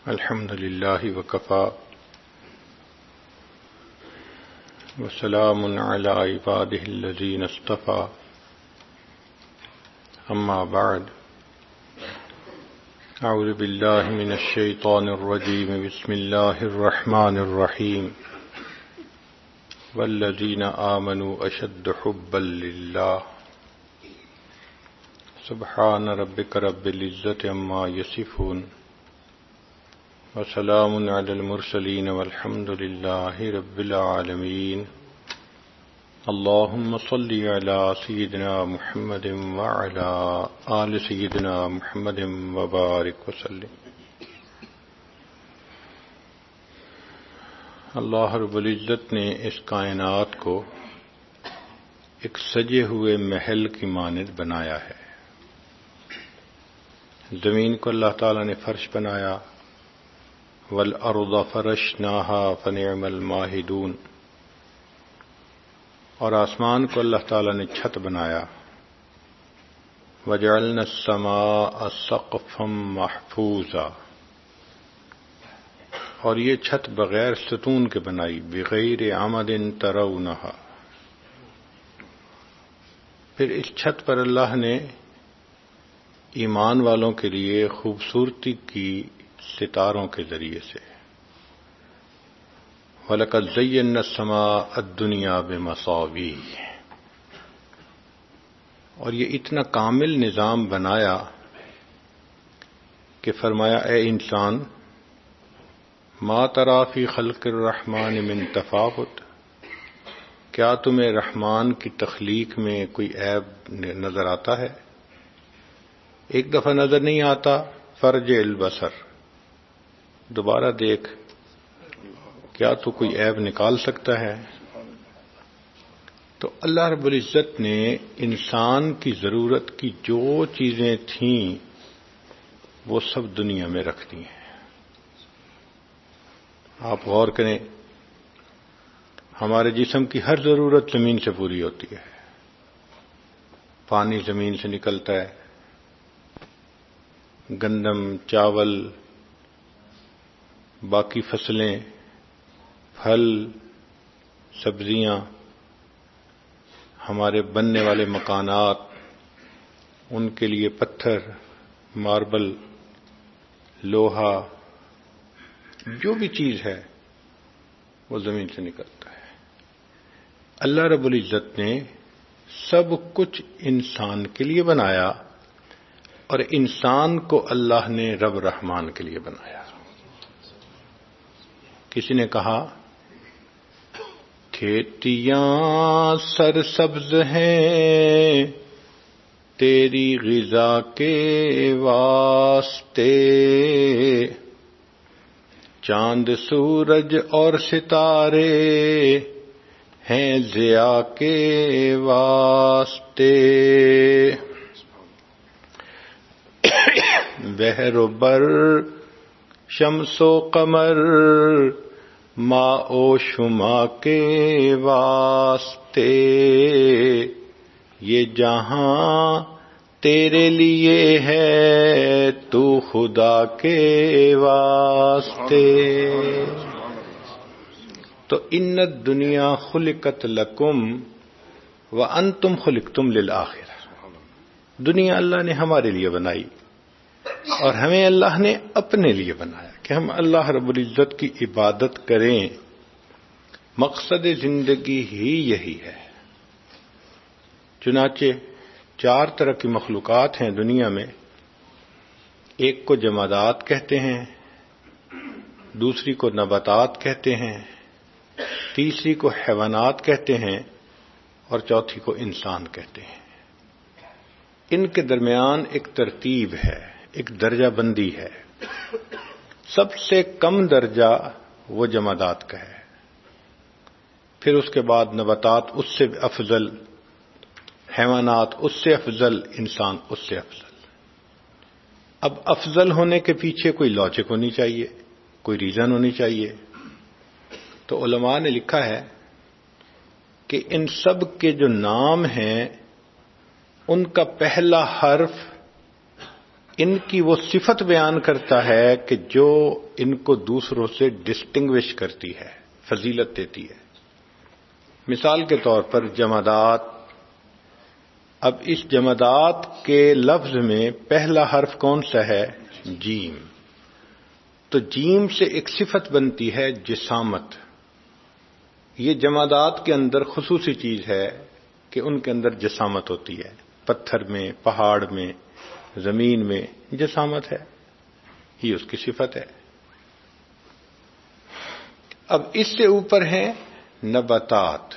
الحمد لله وكفى وسلام على عباده الذين اصطفى أما بعد أعوذ بالله من الشيطان الرجيم بسم الله الرحمن الرحيم والذين آمنوا أشد حبا لله سبحان ربك رب العزة عما يصفون وسلام على المرسلين والحمد لله رب العالمين اللهم صل على سيدنا محمد وعلى آل سيدنا محمد وبارك وسلم. اللہ رب العزت نے اس کائنات کو ایک سجے ہوئے محل کی مانند بنایا ہے. زمین کو اللہ تعالیٰ نے فرش بنایا، وَالْأَرْضَ فَرَشْنَاهَا فَنِعْمَ الْمَاهِدُونَ، اور آسمان کو اللہ تعالیٰ نے چھت بنایا، وَجَعَلْنَا السَّمَاءَ سَقْفًا مَحْفُوظًا، اور یہ چھت بغیر ستون کے بنائی، بغیر عمد ترونها. پھر اس چھت پر اللہ نے ایمان والوں کے لیے خوبصورتی کی ستاروں کے ذریعے سے، وَلَقَدْ زَيَّنَّا السَّمَاءَ الدُّنْيَا بِمَصَابِيحَ، اور یہ اتنا کامل نظام بنایا کہ فرمایا اے انسان، ما ترى فی خلق الرحمن من تفاوت، کیا تمہیں رحمان کی تخلیق میں کوئی عیب نظر آتا ہے؟ ایک دفعہ نظر نہیں آتا، فرجع البصر، دوبارہ دیکھ، کیا تو کوئی عیب نکال سکتا ہے؟ تو اللہ رب العزت نے انسان کی ضرورت کی جو چیزیں تھیں وہ سب دنیا میں رکھ دی ہیں. آپ غور کریں، ہمارے جسم کی ہر ضرورت زمین سے پوری ہوتی ہے. پانی زمین سے نکلتا ہے، گندم، چاول، باقی فصلیں، پھل، سبزیاں، ہمارے بننے والے مکانات، ان کے لیے پتھر، ماربل، لوہا، جو بھی چیز ہے وہ زمین سے نکلتا ہے. اللہ رب العزت نے سب کچھ انسان کے لیے بنایا، اور انسان کو اللہ نے رب رحمان کے لیے بنایا. کسی نے کہا کھیتیاں سرسبز ہیں تیری غذا کے واسطے، چاند سورج اور ستارے ہیں ضیاء کے واسطے، بحر و بر، شمس و قمر، ماء و شما کے واسطے، یہ جہاں تیرے لیے ہے تو خدا کے واسطے. تو ان الدنیا خلقت لکم وانتم خلقتم للآخرہ. دنیا اللہ نے ہمارے لیے بنائی اور ہمیں اللہ نے اپنے لیے بنایا کہ ہم اللہ رب العزت کی عبادت کریں. مقصد زندگی ہی یہی ہے. چنانچہ 4 طرح کی مخلوقات ہیں دنیا میں. ایک کو جمادات کہتے ہیں، دوسری کو نباتات کہتے ہیں، تیسری کو حیوانات کہتے ہیں، اور چوتھی کو انسان کہتے ہیں. ان کے درمیان ایک ترتیب ہے، ایک درجہ بندی ہے. سب سے کم درجہ وہ جمادات کا ہے، پھر اس کے بعد نباتات اس سے افضل، حیوانات اس سے افضل، انسان اس سے افضل. اب افضل ہونے کے پیچھے کوئی لاجک ہونی چاہیے، کوئی ریزن ہونی چاہیے. تو علماء نے لکھا ہے کہ ان سب کے جو نام ہیں ان کا پہلا حرف ان کی وہ صفت بیان کرتا ہے کہ جو ان کو دوسروں سے ڈسٹنگوش کرتی ہے، فضیلت دیتی ہے۔ مثال کے طور پر جمادات، اب اس جمادات کے لفظ میں پہلا حرف کون سا ہے؟ جیم۔ تو جیم سے ایک صفت بنتی ہے جسامت۔ یہ جمادات کے اندر خصوصی چیز ہے کہ ان کے اندر جسامت ہوتی ہے، پتھر میں، پہاڑ میں، زمین میں جسامت ہے، یہ اس کی صفت ہے۔ اب اس سے اوپر ہیں نباتات۔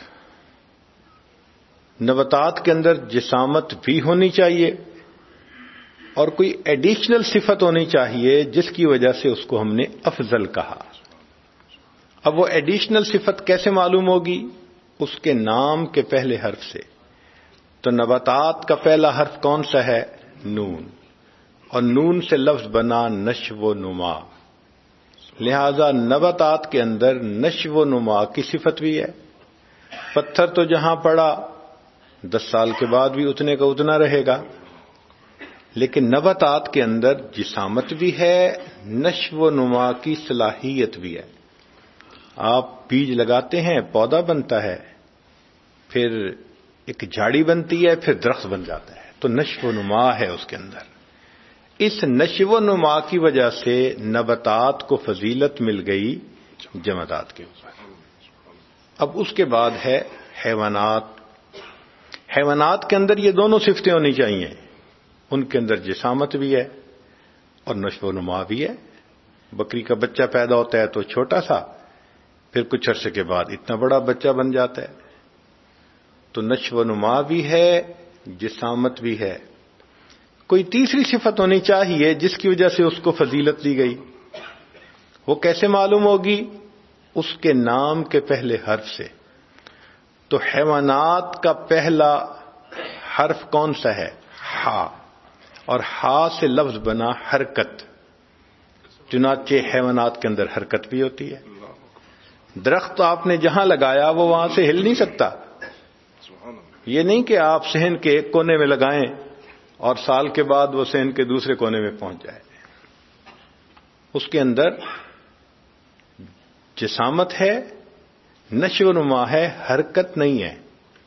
نباتات کے اندر جسامت بھی ہونی چاہیے اور کوئی ایڈیشنل صفت ہونی چاہیے جس کی وجہ سے اس کو ہم نے افضل کہا۔ اب وہ ایڈیشنل صفت کیسے معلوم ہوگی؟ اس کے نام کے پہلے حرف سے۔ تو نباتات کا پہلا حرف کون سا ہے؟ نون، اور نون سے لفظ بنا نشو و نما، لہذا نباتات کے اندر نشو و نما کی صفت بھی ہے۔ پتھر تو جہاں پڑا 10 سال کے بعد بھی اتنے کا اتنا رہے گا، لیکن نباتات کے اندر جسامت بھی ہے، نشو و نما کی صلاحیت بھی ہے۔ آپ بیج لگاتے ہیں، پودا بنتا ہے، پھر ایک جھاڑی بنتی ہے، پھر درخت بن جاتا ہے، تو نشو و نما ہے اس کے اندر۔ اس نشو و نما کی وجہ سے نباتات کو فضیلت مل گئی جمادات کے اوپر۔ اب اس کے بعد ہے حیوانات۔ حیوانات کے اندر یہ دونوں صفتیں ہونی چاہیے، ان کے اندر جسامت بھی ہے اور نشو و نما بھی ہے۔ بکری کا بچہ پیدا ہوتا ہے تو چھوٹا سا، پھر کچھ عرصے کے بعد اتنا بڑا بچہ بن جاتا ہے، تو نشو و نما بھی ہے، جسامت بھی ہے۔ کوئی تیسری صفت ہونی چاہیے جس کی وجہ سے اس کو فضیلت دی گئی، وہ کیسے معلوم ہوگی؟ اس کے نام کے پہلے حرف سے۔ تو حیوانات کا پہلا حرف کون سا ہے؟ ہا، اور ہا سے لفظ بنا حرکت، چنانچہ حیوانات کے اندر حرکت بھی ہوتی ہے۔ درخت آپ نے جہاں لگایا وہ وہاں سے ہل نہیں سکتا، یہ نہیں کہ آپ صحن کے ایک کونے میں لگائیں اور سال کے بعد وہ صحن کے دوسرے کونے میں پہنچ جائے۔ اس کے اندر جسامت ہے، نشو و نما ہے، حرکت نہیں ہے۔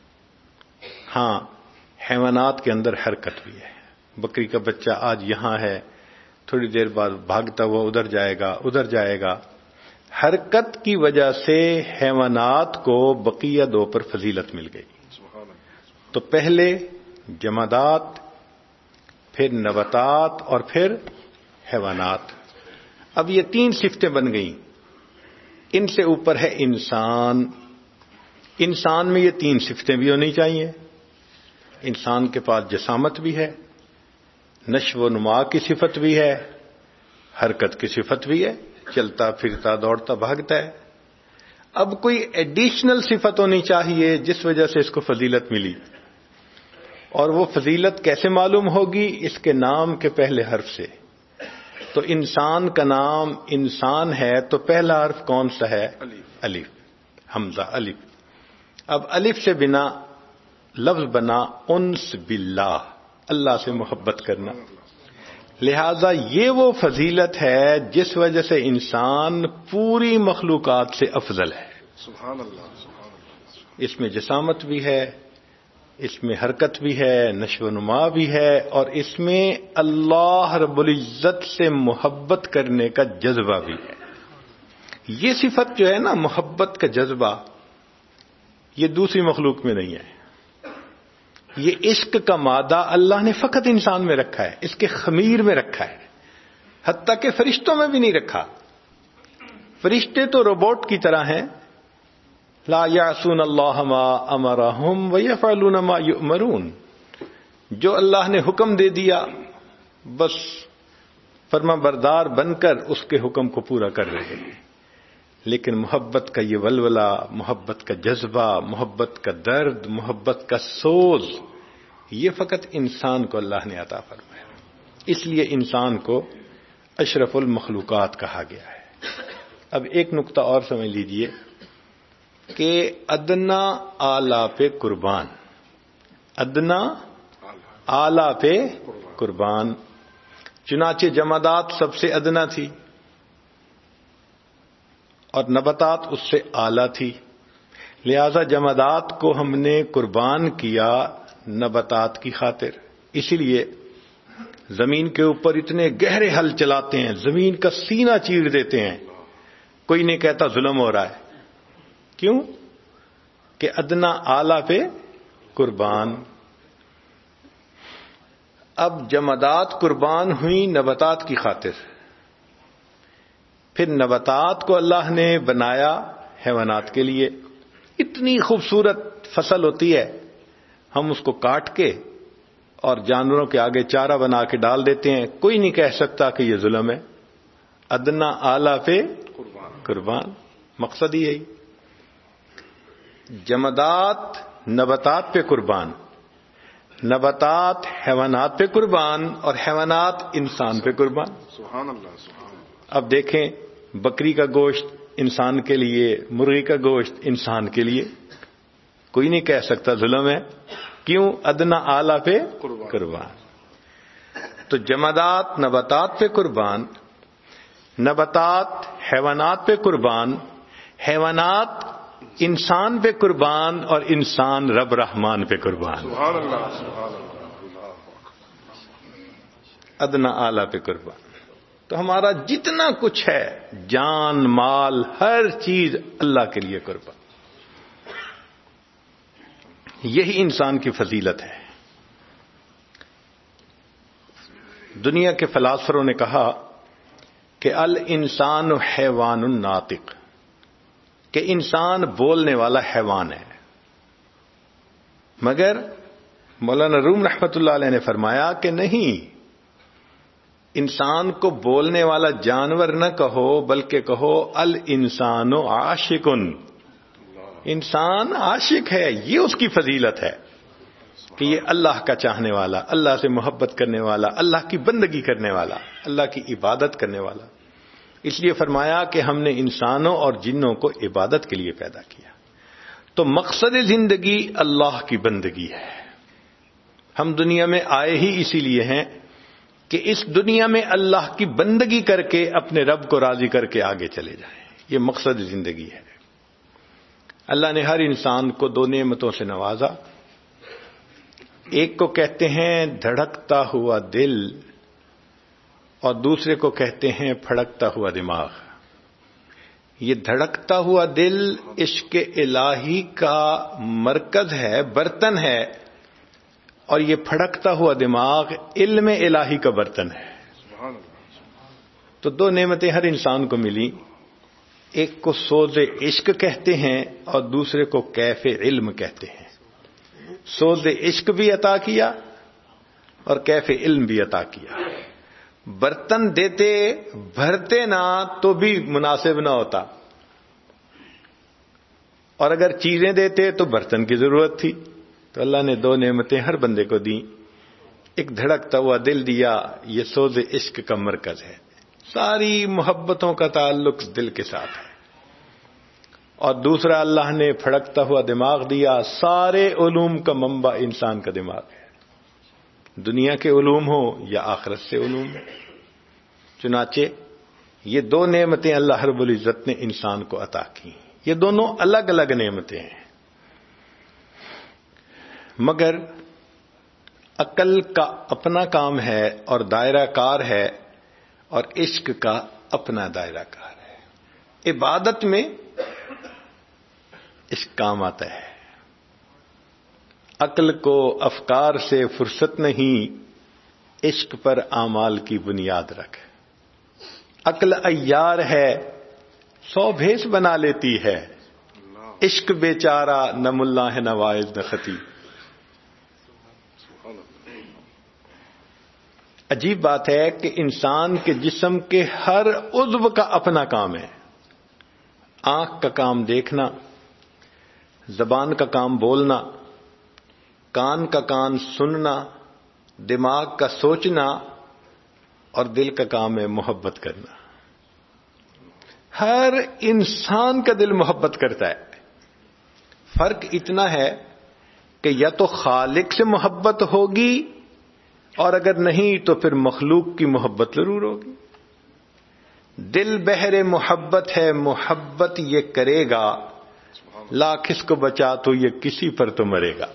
ہاں، حیوانات کے اندر حرکت بھی ہے۔ بکری کا بچہ آج یہاں ہے، تھوڑی دیر بعد بھاگتا ہوا ادھر جائے گا۔ حرکت کی وجہ سے حیوانات کو بقیہ دو پر فضیلت مل گئی۔ تو پہلے جمادات، پھر نباتات اور پھر حیوانات۔ اب یہ 3 صفتیں بن گئیں۔ ان سے اوپر ہے انسان۔ انسان میں یہ 3 صفتیں بھی ہونی چاہیے۔ انسان کے پاس جسامت بھی ہے، نشو و نما کی صفت بھی ہے، حرکت کی صفت بھی ہے، چلتا پھرتا دوڑتا بھاگتا ہے۔ اب کوئی ایڈیشنل صفت ہونی چاہیے جس وجہ سے اس کو فضیلت ملی، اور وہ فضیلت کیسے معلوم ہوگی؟ اس کے نام کے پہلے حرف سے۔ تو انسان کا نام انسان ہے تو پہلا حرف کون سا ہے؟ الف، حمزہ الف۔ اب الف سے بنا لفظ بنا انس باللہ، اللہ سے محبت کرنا، لہذا یہ وہ فضیلت ہے جس وجہ سے انسان پوری مخلوقات سے افضل ہے۔ سبحان اللہ۔ اس میں جسامت بھی ہے، اس میں حرکت بھی ہے، نشو و نما بھی ہے، اور اس میں اللہ رب العزت سے محبت کرنے کا جذبہ بھی ہے۔ یہ صفت جو ہے نا، محبت کا جذبہ، یہ دوسری مخلوق میں نہیں ہے۔ یہ عشق کا مادہ اللہ نے فقط انسان میں رکھا ہے، اس کے خمیر میں رکھا ہے، حتیٰ کہ فرشتوں میں بھی نہیں رکھا۔ فرشتے تو روبوٹ کی طرح ہیں، لا یعصون اللہ ما امرہم ویفعلون ما یؤمرون، جو اللہ نے حکم دے دیا بس فرما بردار بن کر اس کے حکم کو پورا کر رہے ہیں۔ لیکن محبت کا یہ ولولہ، محبت کا جذبہ، محبت کا درد، محبت کا سوز، یہ فقط انسان کو اللہ نے عطا فرمایا، اس لیے انسان کو اشرف المخلوقات کہا گیا ہے۔ اب ایک نقطہ اور سمجھ لیجئے کہ ادنا اعلیٰ پہ قربان، ادنا اعلیٰ پہ قربان، چنانچہ جمادات سب سے ادنا تھی اور نباتات اس سے اعلیٰ تھی، لہذا جمادات کو ہم نے قربان کیا نباتات کی خاطر. اسی لیے زمین کے اوپر اتنے گہرے حل چلاتے ہیں، زمین کا سینہ چیر دیتے ہیں، کوئی نہیں کہتا ظلم ہو رہا ہے. کیوں؟ کہ ادنا اعلیٰ پہ قربان. اب جمادات قربان ہوئی نباتات کی خاطر، پھر نباتات کو اللہ نے بنایا حیوانات کے لیے. اتنی خوبصورت فصل ہوتی ہے، ہم اس کو کاٹ کے اور جانوروں کے آگے چارہ بنا کے ڈال دیتے ہیں، کوئی نہیں کہہ سکتا کہ یہ ظلم ہے. ادنا اعلیٰ پہ قربان، مقصد ہی یہی. جمادات نباتات پہ قربان، نباتات حیوانات پہ قربان، اور حیوانات انسان پہ قربان. سبحان اللہ سبحان اللہ. اب دیکھیں، بکری کا گوشت انسان کے لیے، مرغی کا گوشت انسان کے لیے، کوئی نہیں کہہ سکتا ظلم ہے. کیوں؟ ادنا اعلیٰ پہ قربان. تو جمادات نباتات پہ قربان، نباتات حیوانات پہ قربان، حیوانات انسان پہ قربان، اور انسان رب رحمان پہ قربان. سبحان اللہ سبحان اللہ. ادنا اعلیٰ پہ قربان. تو ہمارا جتنا کچھ ہے، جان مال ہر چیز اللہ کے لیے قربان. یہی انسان کی فضیلت ہے. دنیا کے فلاسفروں نے کہا کہ الانسان حیوان ناطق، کہ انسان بولنے والا حیوان ہے. مگر مولانا روم رحمۃ اللہ علیہ نے فرمایا کہ نہیں، انسان کو بولنے والا جانور نہ کہو، بلکہ کہو الانسان عاشق. انسان عاشق ہے، یہ اس کی فضیلت ہے کہ یہ اللہ کا چاہنے والا، اللہ سے محبت کرنے والا، اللہ کی بندگی کرنے والا، اللہ کی عبادت کرنے والا. اس لیے فرمایا کہ ہم نے انسانوں اور جنوں کو عبادت کے لیے پیدا کیا. تو مقصد زندگی اللہ کی بندگی ہے. ہم دنیا میں آئے ہی اسی لیے ہیں کہ اس دنیا میں اللہ کی بندگی کر کے اپنے رب کو راضی کر کے آگے چلے جائیں. یہ مقصد زندگی ہے. اللہ نے ہر انسان کو دو نعمتوں سے نوازا. ایک کو کہتے ہیں دھڑکتا ہوا دل، اور دوسرے کو کہتے ہیں پھڑکتا ہوا دماغ. یہ دھڑکتا ہوا دل عشق الہی کا مرکز ہے، برتن ہے، اور یہ پھڑکتا ہوا دماغ علم الہی کا برتن ہے. تو دو نعمتیں ہر انسان کو ملی. ایک کو سوز عشق کہتے ہیں اور دوسرے کو کیف علم کہتے ہیں. سوز عشق بھی عطا کیا اور کیف علم بھی عطا کیا. برتن دیتے بھرتے نہ تو بھی مناسب نہ ہوتا، اور اگر چیزیں دیتے تو برتن کی ضرورت تھی. تو اللہ نے دو نعمتیں ہر بندے کو دیں. ایک دھڑکتا ہوا دل دیا، یہ سوز عشق کا مرکز ہے. ساری محبتوں کا تعلق دل کے ساتھ ہے. اور دوسرا اللہ نے پھڑکتا ہوا دماغ دیا. سارے علوم کا منبع انسان کا دماغ ہے، دنیا کے علوم ہو یا آخرت سے علوم. چنانچہ یہ دو نعمتیں اللہ رب العزت نے انسان کو عطا کی. یہ دونوں الگ الگ نعمتیں ہیں، مگر عقل کا اپنا کام ہے اور دائرہ کار ہے، اور عشق کا اپنا دائرہ کار ہے. عبادت میں عشق کام آتا ہے. عقل کو افکار سے فرصت نہیں، عشق پر اعمال کی بنیاد رکھ. عقل عیار ہے، 100 بھیس بنا لیتی ہے. عشق بیچارہ نہ ملا ہے نہ واعظ نہ خطیب. عجیب بات ہے کہ انسان کے جسم کے ہر عضو کا اپنا کام ہے. آنکھ کا کام دیکھنا، زبان کا کام بولنا، کان کا کام سننا، دماغ کا سوچنا، اور دل کا کام ہے محبت کرنا. ہر انسان کا دل محبت کرتا ہے. فرق اتنا ہے کہ یا تو خالق سے محبت ہوگی اور اگر نہیں تو پھر مخلوق کی محبت ضرور ہوگی. دل بہر محبت ہے، محبت یہ کرے گا، لاکھ اس کو بچا تو یہ کسی پر تو مرے گا.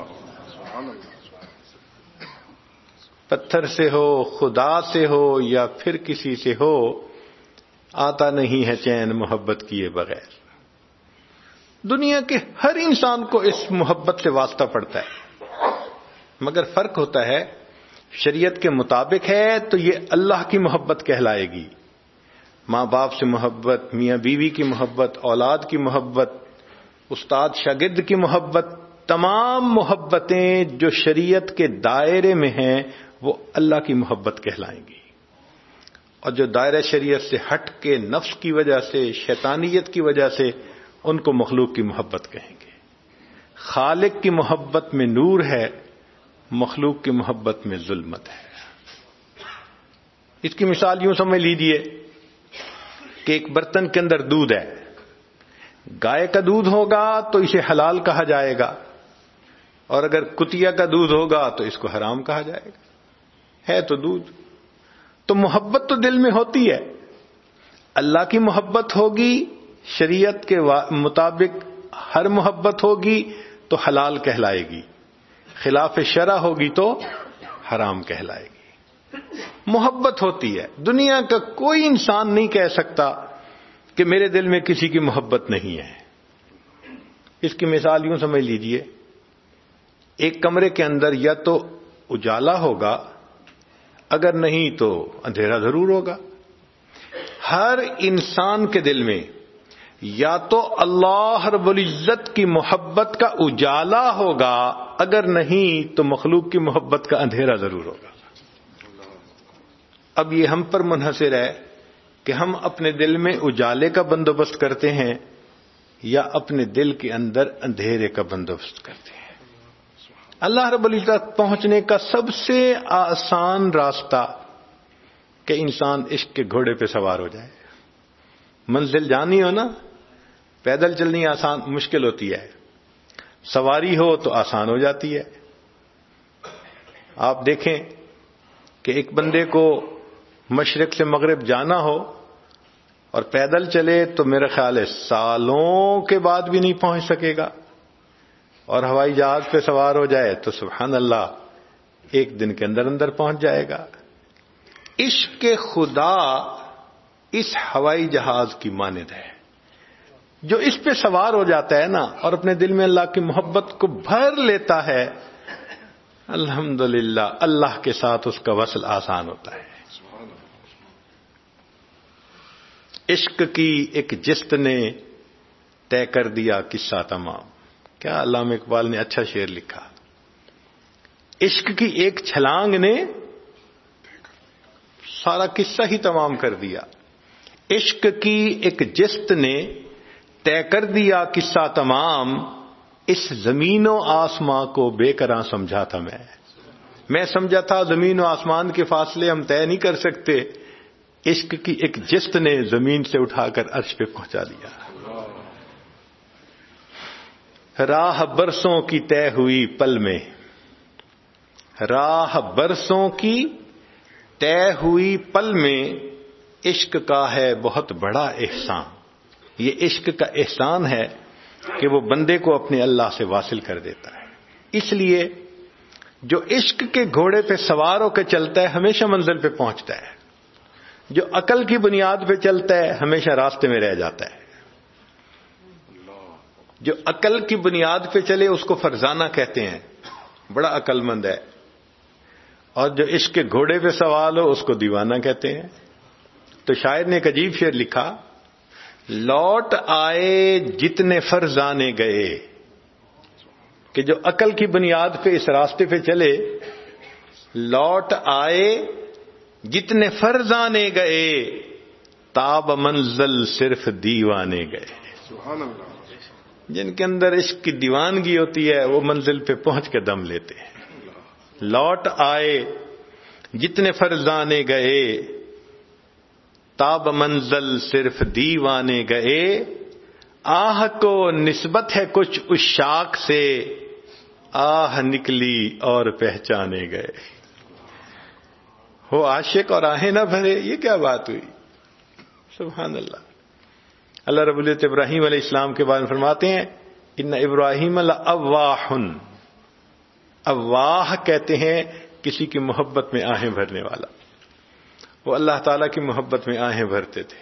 پتھر سے ہو، خدا سے ہو یا پھر کسی سے ہو، آتا نہیں ہے چین محبت کیے بغیر. دنیا کے ہر انسان کو اس محبت سے واسطہ پڑتا ہے، مگر فرق ہوتا ہے شریعت کے مطابق ہے تو یہ اللہ کی محبت کہلائے گی. ماں باپ سے محبت، میاں بیوی کی محبت، اولاد کی محبت، استاد شاگرد کی محبت، تمام محبتیں جو شریعت کے دائرے میں ہیں وہ اللہ کی محبت کہلائیں گی. اور جو دائرہ شریعت سے ہٹ کے نفس کی وجہ سے، شیطانیت کی وجہ سے، ان کو مخلوق کی محبت کہیں گے. خالق کی محبت میں نور ہے، مخلوق کی محبت میں ظلمت ہے. اس کی مثال یوں سمجھ لیجیے کہ ایک برتن کے اندر دودھ ہے. گائے کا دودھ ہوگا تو اسے حلال کہا جائے گا، اور اگر کتیا کا دودھ ہوگا تو اس کو حرام کہا جائے گا. ہے تو دودھ. تو محبت تو دل میں ہوتی ہے. اللہ کی محبت ہوگی، شریعت کے مطابق ہر محبت ہوگی تو حلال کہلائے گی، خلاف شرع ہوگی تو حرام کہلائے گی. محبت ہوتی ہے. دنیا کا کوئی انسان نہیں کہہ سکتا کہ میرے دل میں کسی کی محبت نہیں ہے. اس کی مثال یوں سمجھ لیجئے، ایک کمرے کے اندر یا تو اجالا ہوگا، اگر نہیں تو اندھیرا ضرور ہوگا. ہر انسان کے دل میں یا تو اللہ رب العزت کی محبت کا اجالا ہوگا، اگر نہیں تو مخلوق کی محبت کا اندھیرا ضرور ہوگا. اب یہ ہم پر منحصر ہے کہ ہم اپنے دل میں اجالے کا بندوبست کرتے ہیں یا اپنے دل کے اندر اندھیرے کا بندوبست کرتے ہیں. اللہ رب العزت پہنچنے کا سب سے آسان راستہ کہ انسان عشق کے گھوڑے پہ سوار ہو جائے. منزل جانی ہو نا، پیدل چلنی آسان مشکل ہوتی ہے، سواری ہو تو آسان ہو جاتی ہے. آپ دیکھیں کہ ایک بندے کو مشرق سے مغرب جانا ہو اور پیدل چلے تو میرا خیال ہے سالوں کے بعد بھی نہیں پہنچ سکے گا، اور ہوائی جہاز پہ سوار ہو جائے تو سبحان اللہ ایک دن کے اندر اندر پہنچ جائے گا. عشق خدا اس ہوائی جہاز کی مانند ہے. جو اس پہ سوار ہو جاتا ہے نا اور اپنے دل میں اللہ کی محبت کو بھر لیتا ہے، الحمدللہ اللہ کے ساتھ اس کا وصل آسان ہوتا ہے. عشق کی ایک جست نے طے کر دیا قصہ تمام. کیا علامہ اقبال نے اچھا شعر لکھا. عشق کی ایک چھلانگ نے سارا قصہ ہی تمام کر دیا. عشق کی ایک جست نے طے کر دیا قصہ تمام، اس زمین و آسمان کو بے قراں سمجھا تھا میں سمجھا تھا زمین و آسمان کے فاصلے ہم طے نہیں کر سکتے. عشق کی ایک جست نے زمین سے اٹھا کر عرش پہ پہنچا دیا. راہ برسوں کی طے ہوئی پل میں، راہ برسوں کی طے ہوئی پل میں، عشق کا ہے بہت بڑا احسان. یہ عشق کا احسان ہے کہ وہ بندے کو اپنے اللہ سے واصل کر دیتا ہے. اس لیے جو عشق کے گھوڑے پہ سوار ہو کے چلتا ہے ہمیشہ منزل پہ پہنچتا ہے. جو عقل کی بنیاد پہ چلتا ہے ہمیشہ راستے میں رہ جاتا ہے. جو عقل کی بنیاد پہ چلے اس کو فرزانہ کہتے ہیں، بڑا عقل مند ہے. اور جو عشق کے گھوڑے پہ سوار ہو اس کو دیوانہ کہتے ہیں. تو شاعر نے ایک عجیب شعر لکھا، لوٹ آئے جتنے فرزانے گئے، کہ جو عقل کی بنیاد پہ اس راستے پہ چلے، لوٹ آئے جتنے فرزانے گئے، تاب منزل صرف دیوانے گئے. سبحان اللہ. جن کے اندر عشق کی دیوانگی ہوتی ہے وہ منزل پہ پہنچ کے دم لیتے ہیں. لوٹ آئے جتنے فرزانے گئے، تاب منزل صرف دیوانے گئے. آہ کو نسبت ہے کچھ عشاق سے، آہ نکلی اور پہچانے گئے. ہو عاشق اور آہیں نہ بھرے، یہ کیا بات ہوئی؟ سبحان اللہ۔ اللہ رب العزت ابراہیم علیہ السلام کے بارے میں فرماتے ہیں ان ابراہیم لأواہ، اواہ کہتے ہیں کسی کی محبت میں آہیں بھرنے والا، وہ اللہ تعالیٰ کی محبت میں آہیں بھرتے تھے۔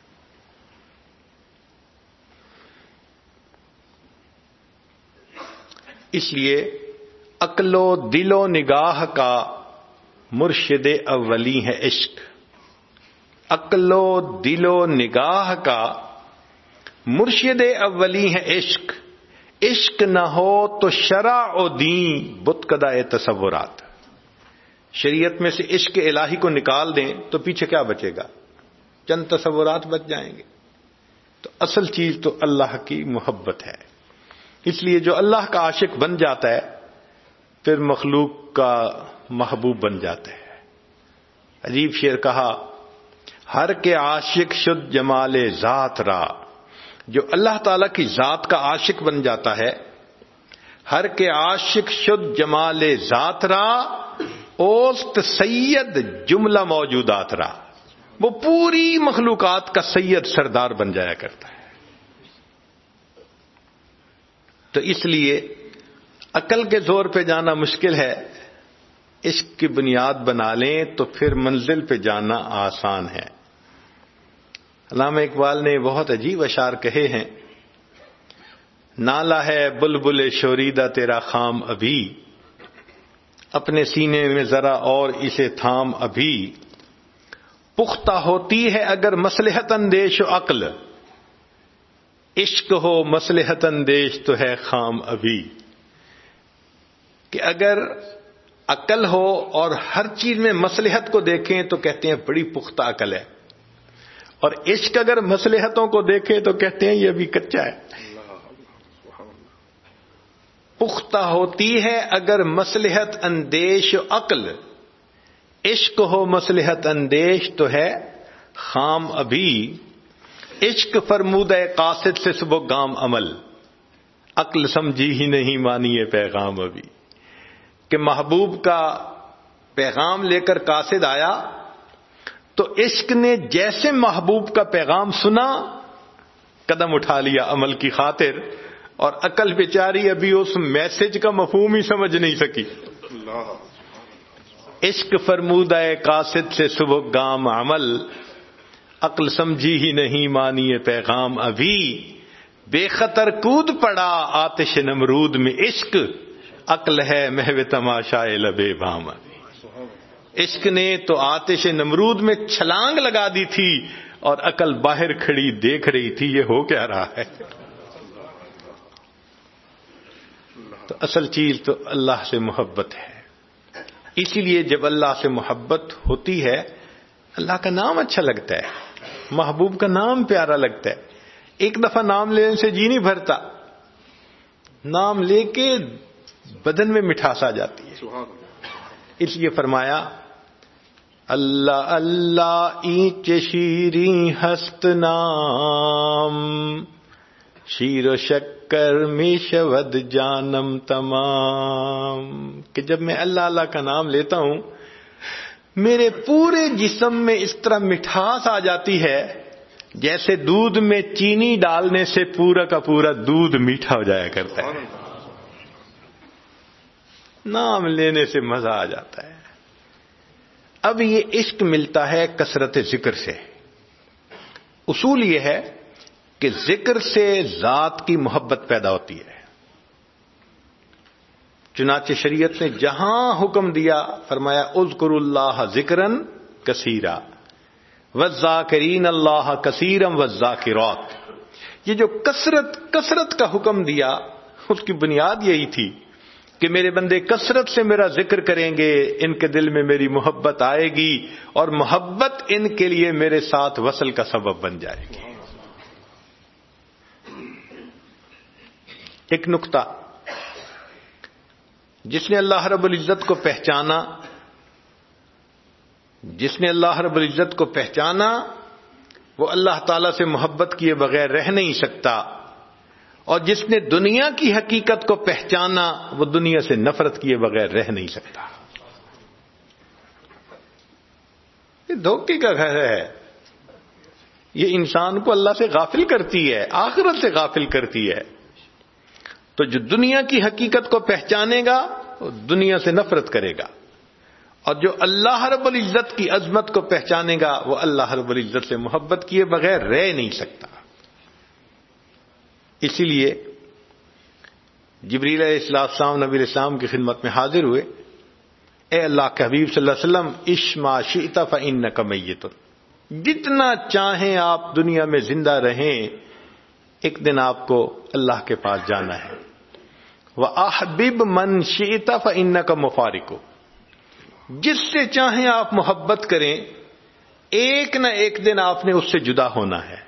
اس لیے عقل و دل و نگاہ کا مرشد اولی ہے عشق۔ عقل و دل و نگاہ کا مرشد اولی ہے عشق۔ عشق نہ ہو تو شرع و دین بت کدہ تصورات۔ شریعت میں سے عشق الہی کو نکال دیں تو پیچھے کیا بچے گا؟ چند تصورات بچ جائیں گے۔ تو اصل چیز تو اللہ کی محبت ہے۔ اس لیے جو اللہ کا عاشق بن جاتا ہے پھر مخلوق کا محبوب بن جاتا ہے۔ عجیب شعر کہا، ہر کے عاشق شد جمال ذات را، جو اللہ تعالیٰ کی ذات کا عاشق بن جاتا ہے، ہر کے عاشق شد جمال ذات را، اوست سید جملہ موجودات را، وہ پوری مخلوقات کا سید سردار بن جایا کرتا ہے۔ تو اس لیے عقل کے زور پہ جانا مشکل ہے، عشق کی بنیاد بنا لیں تو پھر منزل پہ جانا آسان ہے۔ علامہ اقبال نے بہت عجیب اشعار کہے ہیں، نالا ہے بلبل شوریدہ تیرا خام ابھی، اپنے سینے میں ذرا اور اسے تھام ابھی، پختہ ہوتی ہے اگر مصلحت اندیش و عقل، عشق ہو مصلحت اندیش تو ہے خام ابھی۔ کہ اگر عقل ہو اور ہر چیز میں مصلحت کو دیکھیں تو کہتے ہیں بڑی پختہ عقل ہے، اور عشق اگر مصلحتوں کو دیکھیں تو کہتے ہیں یہ ابھی کچا ہے۔ پختہ ہوتی ہے اگر مصلحت اندیش عقل، عشق ہو مصلحت اندیش تو ہے خام ابھی، عشق فرمودہ قاصد سے صبح گام عمل، عقل سمجھی ہی نہیں مانی یہ پیغام ابھی۔ کہ محبوب کا پیغام لے کر قاصد آیا تو عشق نے جیسے محبوب کا پیغام سنا قدم اٹھا لیا عمل کی خاطر، اور عقل بیچاری ابھی اس میسج کا مفہوم ہی سمجھ نہیں سکی۔ عشق فرمودہ قاصد سے صبح گام عمل، عقل سمجھی ہی نہیں مانی یہ پیغام ابھی، بے خطر کود پڑا آتش نمرود میں عشق، عقل ہے محو تماشائے لبے بام ابھی۔ عشق نے تو آتش نمرود میں چھلانگ لگا دی تھی اور عقل باہر کھڑی دیکھ رہی تھی یہ ہو کیا رہا ہے۔ تو اصل چیز تو اللہ سے محبت ہے۔ اسی لیے جب اللہ سے محبت ہوتی ہے اللہ کا نام اچھا لگتا ہے، محبوب کا نام پیارا لگتا ہے۔ ایک دفعہ نام لینے سے جی نہیں بھرتا، نام لے کے بدن میں مٹھاس آ جاتی ہے۔ اس لیے فرمایا اللہ اللہ اینچ شیریں ہست نام، شیر و شکر میں شود جانم تمام، کہ جب میں اللہ اللہ کا نام لیتا ہوں میرے پورے جسم میں اس طرح مٹھاس آ جاتی ہے جیسے دودھ میں چینی ڈالنے سے پورا کا پورا دودھ میٹھا ہو جایا کرتا ہے۔ نام لینے سے مزہ آ جاتا ہے۔ اب یہ عشق ملتا ہے کثرت ذکر سے۔ اصول یہ ہے کہ ذکر سے ذات کی محبت پیدا ہوتی ہے۔ چنانچہ شریعت نے جہاں حکم دیا فرمایا اذکروا اللہ ذکرن کثیرا والذاکرین اللہ کثیرا والذاکرات۔ یہ جو کثرت کا حکم دیا اس کی بنیاد یہی تھی کہ میرے بندے کثرت سے میرا ذکر کریں گے، ان کے دل میں میری محبت آئے گی اور محبت ان کے لیے میرے ساتھ وصل کا سبب بن جائے گی۔ ایک نقطہ، جس نے اللہ رب العزت کو پہچانا، وہ اللہ تعالی سے محبت کیے بغیر رہ نہیں سکتا، اور جس نے دنیا کی حقیقت کو پہچانا وہ دنیا سے نفرت کیے بغیر رہ نہیں سکتا۔ یہ دھوکے کا گھر ہے. یہ انسان کو اللہ سے غافل کرتی ہے, آخرت سے غافل کرتی ہے. تو جو دنیا کی حقیقت کو پہچانے گا وہ دنیا سے نفرت کرے گا, اور جو اللہ رب العزت کی عظمت کو پہچانے گا وہ اللہ رب العزت سے محبت کیے بغیر رہ نہیں سکتا. اسی لیے جبریل علیہ السلام نبی علیہ السلام کی خدمت میں حاضر ہوئے. اے اللہ کے حبیب صلی اللہ علیہ وسلم, عش ما شئت فإنک میت, جتنا چاہیں آپ دنیا میں زندہ رہیں, ایک دن آپ کو اللہ کے پاس جانا ہے. وَأَحْبِبْ مَنْ شِئْتَ فَإِنَّكَ مُفَارِقُ, جس سے چاہیں آپ محبت کریں, ایک نہ ایک دن آپ نے اس سے جدا ہونا ہے.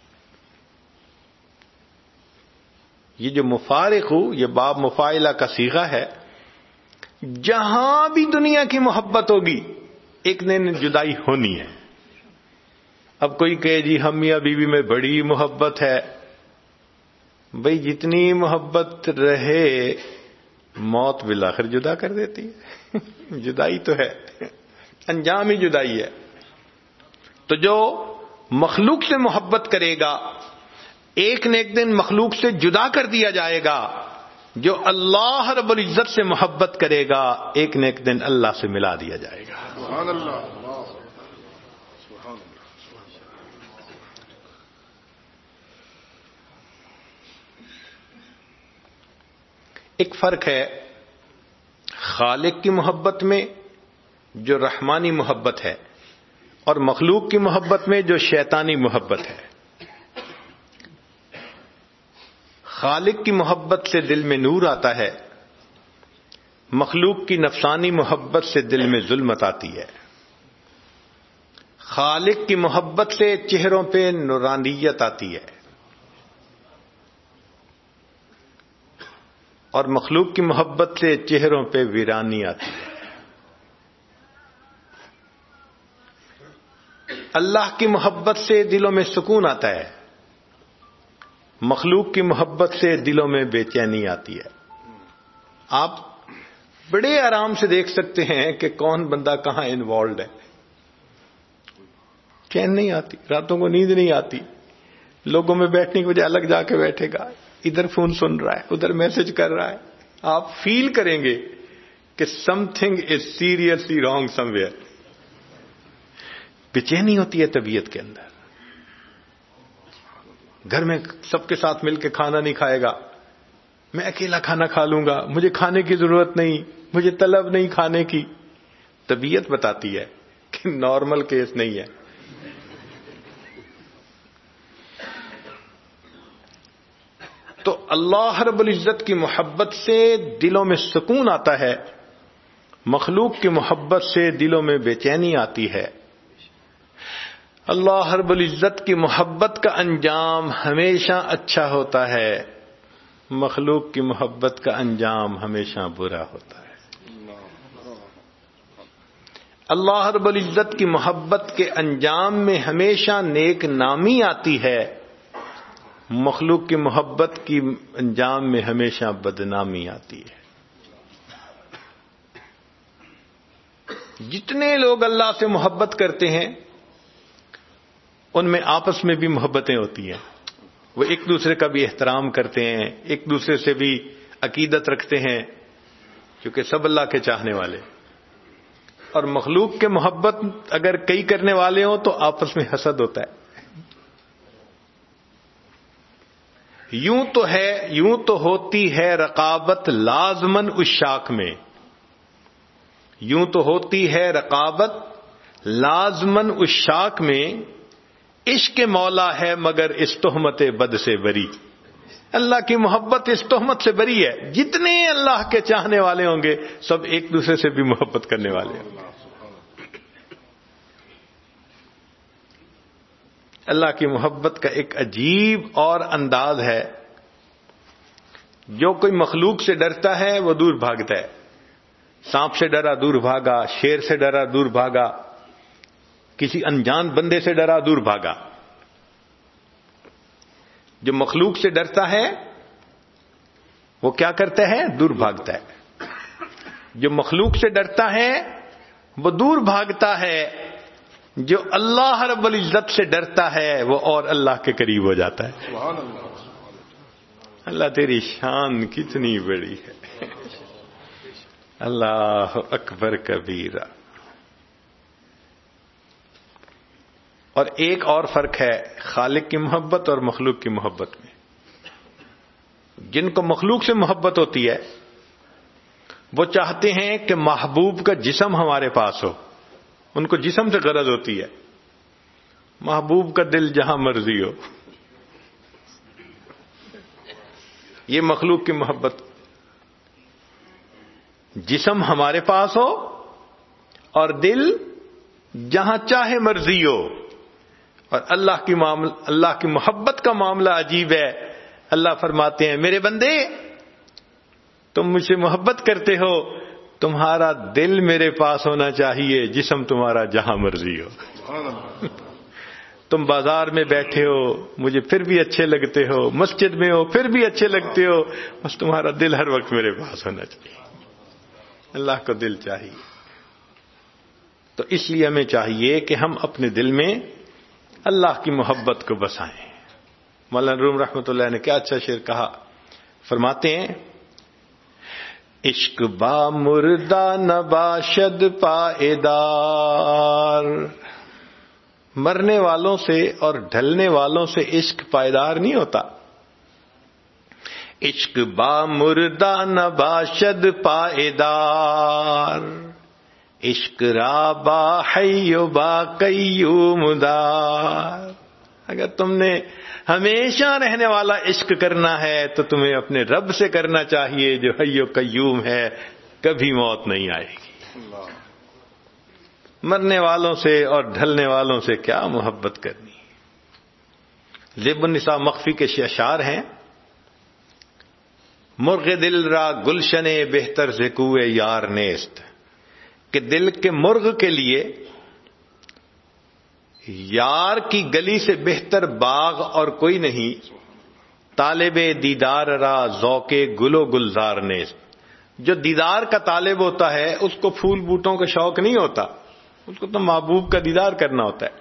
یہ جو مفارق ہو, یہ باب مفاعلہ کا صیغہ ہے. جہاں بھی دنیا کی محبت ہوگی ایک دن جدائی ہونی ہے. اب کوئی کہے جی ہم میاں بیوی میں بڑی محبت ہے. بھئی جتنی محبت رہے موت بالآخر جدا کر دیتی ہے. جدائی تو ہے, انجام ہی جدائی ہے. تو جو مخلوق سے محبت کرے گا ایک نہ ایک دن مخلوق سے جدا کر دیا جائے گا. جو اللہ رب العزت سے محبت کرے گا ایک نہ ایک دن اللہ سے ملا دیا جائے گا. سبحان اللہ. سبحان اللہ. ایک فرق ہے خالق کی محبت میں جو رحمانی محبت ہے, اور مخلوق کی محبت میں جو شیطانی محبت ہے. خالق کی محبت سے دل میں نور آتا ہے, مخلوق کی نفسانی محبت سے دل میں ظلمت آتی ہے. خالق کی محبت سے چہروں پہ نورانیت آتی ہے, اور مخلوق کی محبت سے چہروں پہ ویرانی آتی ہے. اللہ کی محبت سے دلوں میں سکون آتا ہے, مخلوق کی محبت سے دلوں میں بے چینی آتی ہے. آپ بڑے آرام سے دیکھ سکتے ہیں کہ کون بندہ کہاں انوالوڈ ہے. چین نہیں آتی, راتوں کو نیند نہیں آتی, لوگوں میں بیٹھنے کی وجہ الگ جا کے بیٹھے گا, ادھر فون سن رہا ہے, ادھر میسج کر رہا ہے. آپ فیل کریں گے کہ something is seriously wrong somewhere. بے چینی ہوتی ہے طبیعت کے اندر. گھر میں سب کے ساتھ مل کے کھانا نہیں کھائے گا, میں اکیلا کھانا کھا لوں گا, مجھے کھانے کی ضرورت نہیں, مجھے طلب نہیں کھانے کی. طبیعت بتاتی ہے کہ نارمل کیس نہیں ہے. تو اللہ رب العزت کی محبت سے دلوں میں سکون آتا ہے, مخلوق کی محبت سے دلوں میں بے چینی آتی ہے. اللہ رب العزت کی محبت کا انجام ہمیشہ اچھا ہوتا ہے, مخلوق کی محبت کا انجام ہمیشہ برا ہوتا ہے. اللہ رب العزت کی محبت کے انجام میں ہمیشہ نیک نامی آتی ہے, مخلوق کی محبت کی انجام میں ہمیشہ بدنامی آتی ہے. جتنے لوگ اللہ سے محبت کرتے ہیں ان میں آپس میں بھی محبتیں ہوتی ہیں. وہ ایک دوسرے کا بھی احترام کرتے ہیں, ایک دوسرے سے بھی عقیدت رکھتے ہیں, کیونکہ سب اللہ کے چاہنے والے. اور مخلوق کے محبت اگر کئی کرنے والے ہوں تو آپس میں حسد ہوتا ہے. یوں تو ہوتی ہے رقابت لازمن عشاق میں, یوں تو ہوتی ہے رقابت لازمن عشاق میں, عشق مولا ہے مگر اس تہمت بد سے بری. اللہ کی محبت اس تہمت سے بری ہے. جتنے اللہ کے چاہنے والے ہوں گے سب ایک دوسرے سے بھی محبت کرنے والے ہیں. اللہ کی محبت کا ایک عجیب اور انداز ہے. جو کوئی مخلوق سے ڈرتا ہے وہ دور بھاگتا ہے. سانپ سے ڈرا دور بھاگا, شیر سے ڈرا دور بھاگا, کسی انجان بندے سے ڈرا دور بھاگا. جو مخلوق سے ڈرتا ہے وہ کیا کرتا ہے؟ دور بھاگتا ہے. جو مخلوق سے ڈرتا ہے وہ دور بھاگتا ہے, جو اللہ رب العزت سے ڈرتا ہے وہ اور اللہ کے قریب ہو جاتا ہے. سبحان اللہ. اللہ تیری شان کتنی بڑی ہے. اللہ اکبر کبیرہ. اور ایک اور فرق ہے خالق کی محبت اور مخلوق کی محبت میں. جن کو مخلوق سے محبت ہوتی ہے وہ چاہتے ہیں کہ محبوب کا جسم ہمارے پاس ہو. ان کو جسم سے غرض ہوتی ہے. محبوب کا دل جہاں مرضی ہو. یہ مخلوق کی محبت. جسم ہمارے پاس ہو اور دل جہاں چاہے مرضی ہو. اور اللہ کی محبت کا معاملہ عجیب ہے. اللہ فرماتے ہیں میرے بندے تم مجھ سے محبت کرتے ہو, تمہارا دل میرے پاس ہونا چاہیے, جسم تمہارا جہاں مرضی ہو. تم بازار میں بیٹھے ہو مجھے پھر بھی اچھے لگتے ہو, مسجد میں ہو پھر بھی اچھے لگتے ہو, بس تمہارا دل ہر وقت میرے پاس ہونا چاہیے. اللہ کو دل چاہیے. تو اس لیے ہمیں چاہیے کہ ہم اپنے دل میں اللہ کی محبت کو بسائیں. مولانا روم رحمۃ اللہ نے کیا اچھا شعر کہا. فرماتے ہیں عشق با مردہ نباشد پائیدار. مرنے والوں سے اور ڈھلنے والوں سے عشق پائیدار نہیں ہوتا. عشق با مردہ نباشد پائیدار, عشق را با حی و با قیوم دار. اگر تم نے ہمیشہ رہنے والا عشق کرنا ہے تو تمہیں اپنے رب سے کرنا چاہیے جو حی و قیوم ہے, کبھی موت نہیں آئے گی. مرنے والوں سے اور ڈھلنے والوں سے کیا محبت کرنی. زیب النساء مخفی کے اشعار ہیں مرغ دل را گلشن بہتر سے کوئے یار نیست, کہ دل کے مرغ کے لیے یار کی گلی سے بہتر باغ اور کوئی نہیں. طالب دیدار را ذوق گل و گلزار نیست. جو دیدار کا طالب ہوتا ہے اس کو پھول بوٹوں کا شوق نہیں ہوتا, اس کو تو محبوب کا دیدار کرنا ہوتا ہے.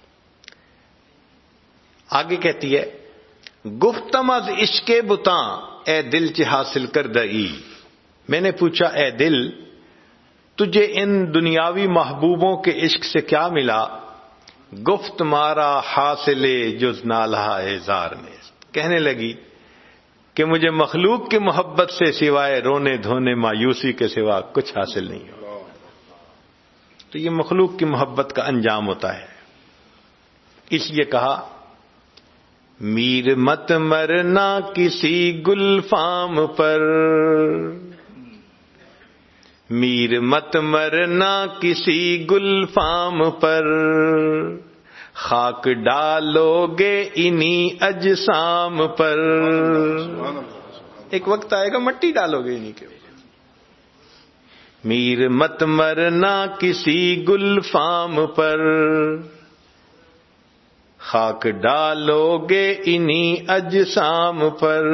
آگے کہتی ہے گفتم از عشق بتاں اے دل چ حاصل کر دئی. میں نے پوچھا اے دل تجھے ان دنیاوی محبوبوں کے عشق سے کیا ملا. گفت مارا حاصل جز نالہ زار نے. کہنے لگی کہ مجھے مخلوق کی محبت سے سوائے رونے دھونے مایوسی کے سوا کچھ حاصل نہیں ہو. تو یہ مخلوق کی محبت کا انجام ہوتا ہے. اس لیے کہا میر مت مرنا کسی گلفام پر, میر مت مرنا کسی گلفام پر, خاک ڈالو گے انہی اجسام پر. ایک وقت آئے گا مٹی ڈالو گے انہی کے. میر مت مرنا کسی گلفام پر, خاک ڈالو گے انہی اجسام پر.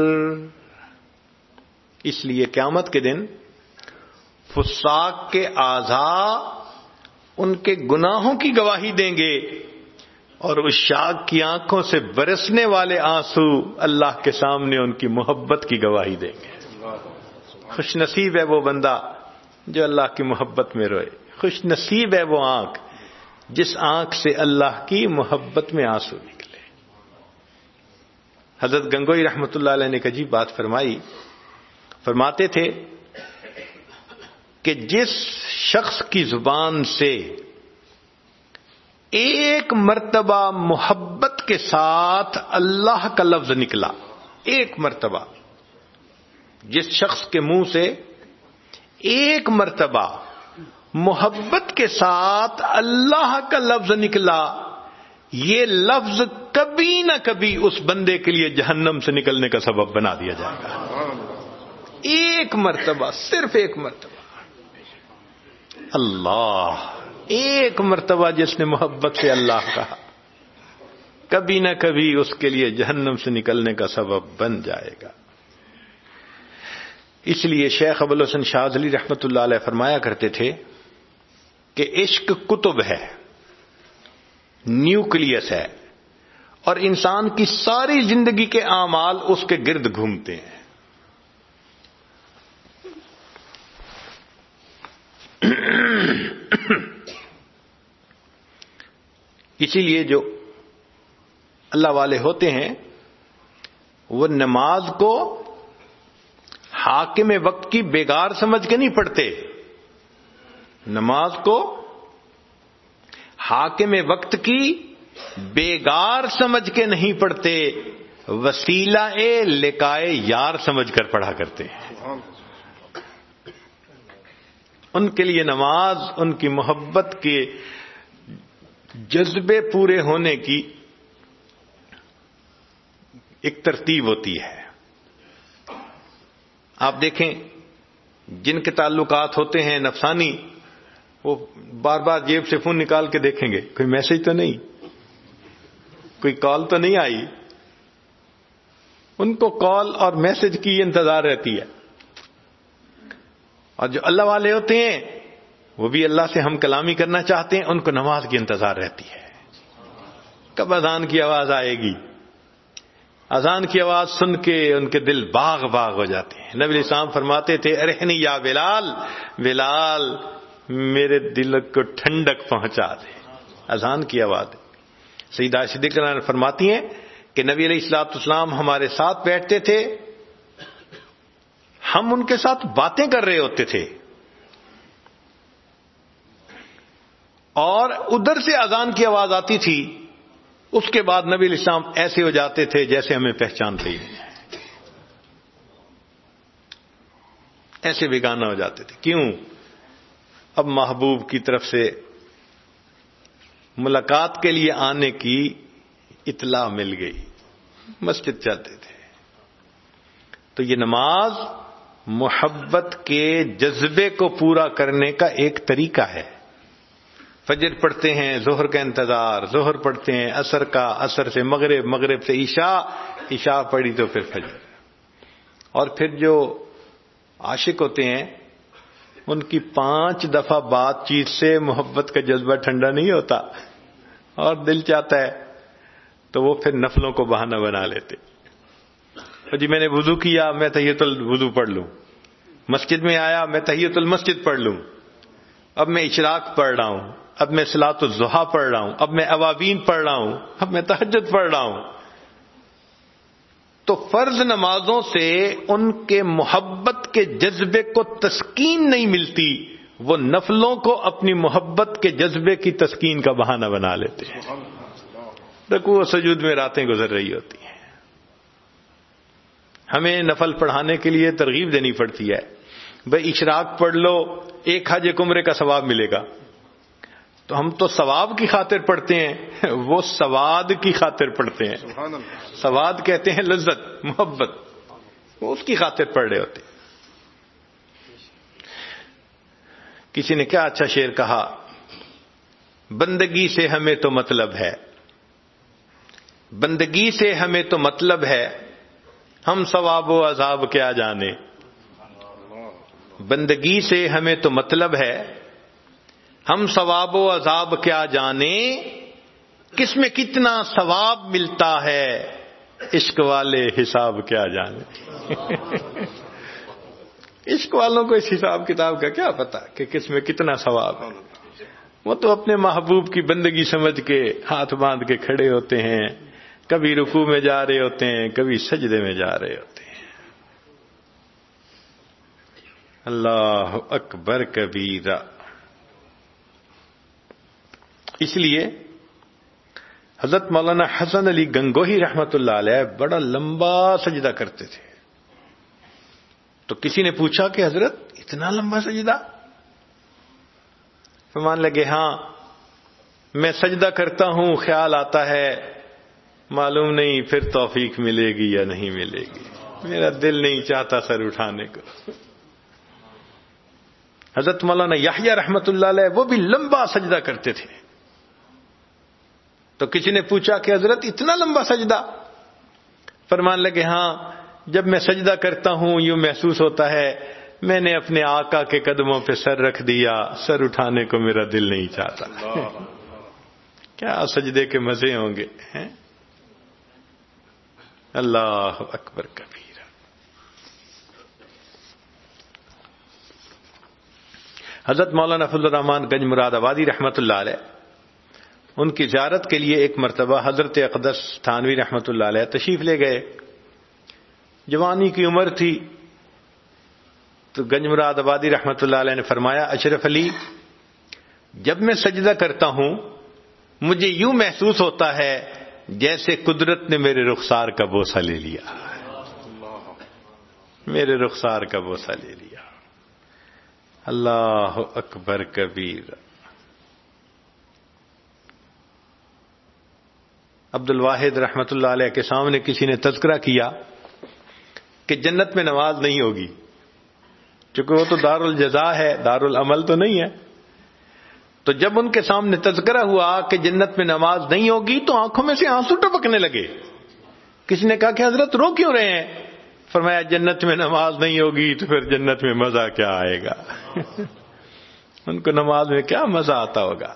اس لیے قیامت کے دن فساق کے اعضاء ان کے گناہوں کی گواہی دیں گے اور عشاق کی آنکھوں سے برسنے والے آنسو اللہ کے سامنے ان کی محبت کی گواہی دیں گے. خوش نصیب ہے وہ بندہ جو اللہ کی محبت میں روئے. خوش نصیب ہے وہ آنکھ جس آنکھ سے اللہ کی محبت میں آنسو نکلے. حضرت گنگوئی رحمۃ اللہ علیہ نے ایک عجیب بات فرمائی. فرماتے تھے کہ جس شخص کی زبان سے ایک مرتبہ محبت کے ساتھ اللہ کا لفظ نکلا, ایک مرتبہ جس شخص کے منہ سے ایک مرتبہ محبت کے ساتھ اللہ کا لفظ نکلا, یہ لفظ کبھی نہ کبھی اس بندے کے لیے جہنم سے نکلنے کا سبب بنا دیا جائے گا. ایک مرتبہ, صرف ایک مرتبہ. اللہ, ایک مرتبہ جس نے محبت سے اللہ کہا کبھی نہ کبھی اس کے لیے جہنم سے نکلنے کا سبب بن جائے گا. اس لیے شیخ ابوالحسن شاذلی رحمۃ اللہ علیہ فرمایا کرتے تھے کہ عشق کتب ہے, نیوکلیس ہے، اور انسان کی ساری زندگی کے اعمال اس کے گرد گھومتے ہیں. اسی لیے جو اللہ والے ہوتے ہیں وہ نماز کو حاکم وقت کی بیگار سمجھ کے نہیں پڑھتے، نماز کو حاکم وقت کی بیگار سمجھ کے نہیں پڑھتے، وسیلہ لقائے یار سمجھ کر پڑھا کرتے ہیں. ان کے لیے نماز ان کی محبت کے جذبے پورے ہونے کی ایک ترتیب ہوتی ہے. آپ دیکھیں جن کے تعلقات ہوتے ہیں نفسانی، وہ بار بار جیب سے فون نکال کے دیکھیں گے کوئی میسج تو نہیں، کوئی کال تو نہیں آئی. ان کو کال اور میسج کی انتظار رہتی ہے. اور جو اللہ والے ہوتے ہیں وہ بھی اللہ سے ہم کلامی کرنا چاہتے ہیں، ان کو نماز کی انتظار رہتی ہے. کب اذان کی آواز آئے گی؟ اذان کی آواز سن کے ان کے دل باغ باغ ہو جاتے ہیں. نبی علیہ السلام فرماتے تھے ارحنی یا بلال، بلال میرے دل کو ٹھنڈک پہنچا دے. اذان کی آواز. سیدہ صدیقہ فرماتی ہیں کہ نبی علیہ الصلوۃ والسلام ہمارے ساتھ بیٹھتے تھے، ہم ان کے ساتھ باتیں کر رہے ہوتے تھے، اور ادھر سے اذان کی آواز آتی تھی. اس کے بعد نبی علیہ السلام ایسے ہو جاتے تھے جیسے ہمیں پہچانتے ہی نہیں، ایسے بیگانہ ہو جاتے تھے. کیوں؟ اب محبوب کی طرف سے ملاقات کے لیے آنے کی اطلاع مل گئی، مسجد جاتے تھے. تو یہ نماز محبت کے جذبے کو پورا کرنے کا ایک طریقہ ہے. فجر پڑھتے ہیں، ظہر کا انتظار، ظہر پڑھتے ہیں، عصر کا، عصر سے مغرب، مغرب سے عشاء، عشاء پڑھی تو پھر فجر. اور پھر جو عاشق ہوتے ہیں ان کی 5 دفعہ بات چیت سے محبت کا جذبہ ٹھنڈا نہیں ہوتا، اور دل چاہتا ہے تو وہ پھر نفلوں کو بہانہ بنا لیتے. جی میں نے وضو کیا، میں تحیۃ الوضو پڑھ لوں. مسجد میں آیا، میں تحیۃ المسجد پڑھ لوں. اب میں اشراق پڑھ رہا ہوں، اب میں صلاۃ الضحیٰ پڑھ رہا ہوں، اب میں اوابین پڑھ رہا ہوں، اب میں تہجد پڑھ رہا ہوں. تو فرض نمازوں سے ان کے محبت کے جذبے کو تسکین نہیں ملتی، وہ نفلوں کو اپنی محبت کے جذبے کی تسکین کا بہانہ بنا لیتے ہیں. رکوع و سجود میں راتیں گزر رہی ہوتی ہیں. ہمیں نفل پڑھانے کے لیے ترغیب دینی پڑتی ہے. بھئی اشراق پڑھ لو، 1 حج 1 عمرے کا ثواب ملے گا. تو ہم تو ثواب کی خاطر پڑھتے ہیں، وہ سواد کی خاطر پڑھتے ہیں. سواد کہتے ہیں لذت، محبت، وہ اس کی خاطر پڑھ رہے ہوتے ہیں. کسی نے کیا اچھا شعر کہا، بندگی سے ہمیں تو مطلب ہے، بندگی سے ہمیں تو مطلب ہے، ہم ثواب و عذاب کیا جانے. بندگی سے ہمیں تو مطلب ہے، ہم ثواب و عذاب کیا جانے، کس میں کتنا ثواب ملتا ہے، عشق والے حساب کیا جانے. عشق والوں کو اس حساب کتاب کا کیا پتا کہ کس میں کتنا ثواب ہے. وہ تو اپنے محبوب کی بندگی سمجھ کے ہاتھ باندھ کے کھڑے ہوتے ہیں، کبھی رکوع میں جا رہے ہوتے ہیں، کبھی سجدے میں جا رہے ہوتے ہیں. اللہ اکبر کبیرہ. اس لیے حضرت مولانا حسن علی گنگوہی رحمت اللہ علیہ بڑا لمبا سجدہ کرتے تھے. تو کسی نے پوچھا کہ حضرت اتنا لمبا سجدہ؟ فرمان لگے ہاں، میں سجدہ کرتا ہوں، خیال آتا ہے معلوم نہیں پھر توفیق ملے گی یا نہیں ملے گی، میرا دل نہیں چاہتا سر اٹھانے کو. حضرت مولانا یحییٰ رحمت اللہ علیہ وہ بھی لمبا سجدہ کرتے تھے. تو کسی نے پوچھا کہ حضرت اتنا لمبا سجدہ؟ فرمان لگے ہاں، جب میں سجدہ کرتا ہوں یوں محسوس ہوتا ہے میں نے اپنے آقا کے قدموں پہ سر رکھ دیا، سر اٹھانے کو میرا دل نہیں چاہتا. کیا سجدے کے مزے ہوں گے ہیں؟ اللہ اکبر کبیرہ. حضرت مولانا فضل الرحمان گنج مراد آبادی رحمۃ اللہ علیہ، ان کی زیارت کے لیے ایک مرتبہ حضرت اقدس تھانوی رحمۃ اللہ علیہ تشریف لے گئے. جوانی کی عمر تھی تو گنج مراد آبادی رحمۃ اللہ علیہ نے فرمایا، اشرف علی، جب میں سجدہ کرتا ہوں مجھے یوں محسوس ہوتا ہے جیسے قدرت نے میرے رخسار کا بوسہ لے لیا، میرے رخسار کا بوسہ لے لیا. اللہ اکبر کبیر. عبد الواحد رحمت اللہ علیہ کے سامنے کسی نے تذکرہ کیا کہ جنت میں نماز نہیں ہوگی، چونکہ وہ تو دار الجزا ہے، دار العمل تو نہیں ہے. تو جب ان کے سامنے تذکرہ ہوا کہ جنت میں نماز نہیں ہوگی تو آنکھوں میں سے آنسو ٹپکنے لگے. کسی نے کہا کہ حضرت رو کیوں رہے ہیں؟ فرمایا جنت میں نماز نہیں ہوگی تو پھر جنت میں مزہ کیا آئے گا. ان کو نماز میں کیا مزہ آتا ہوگا.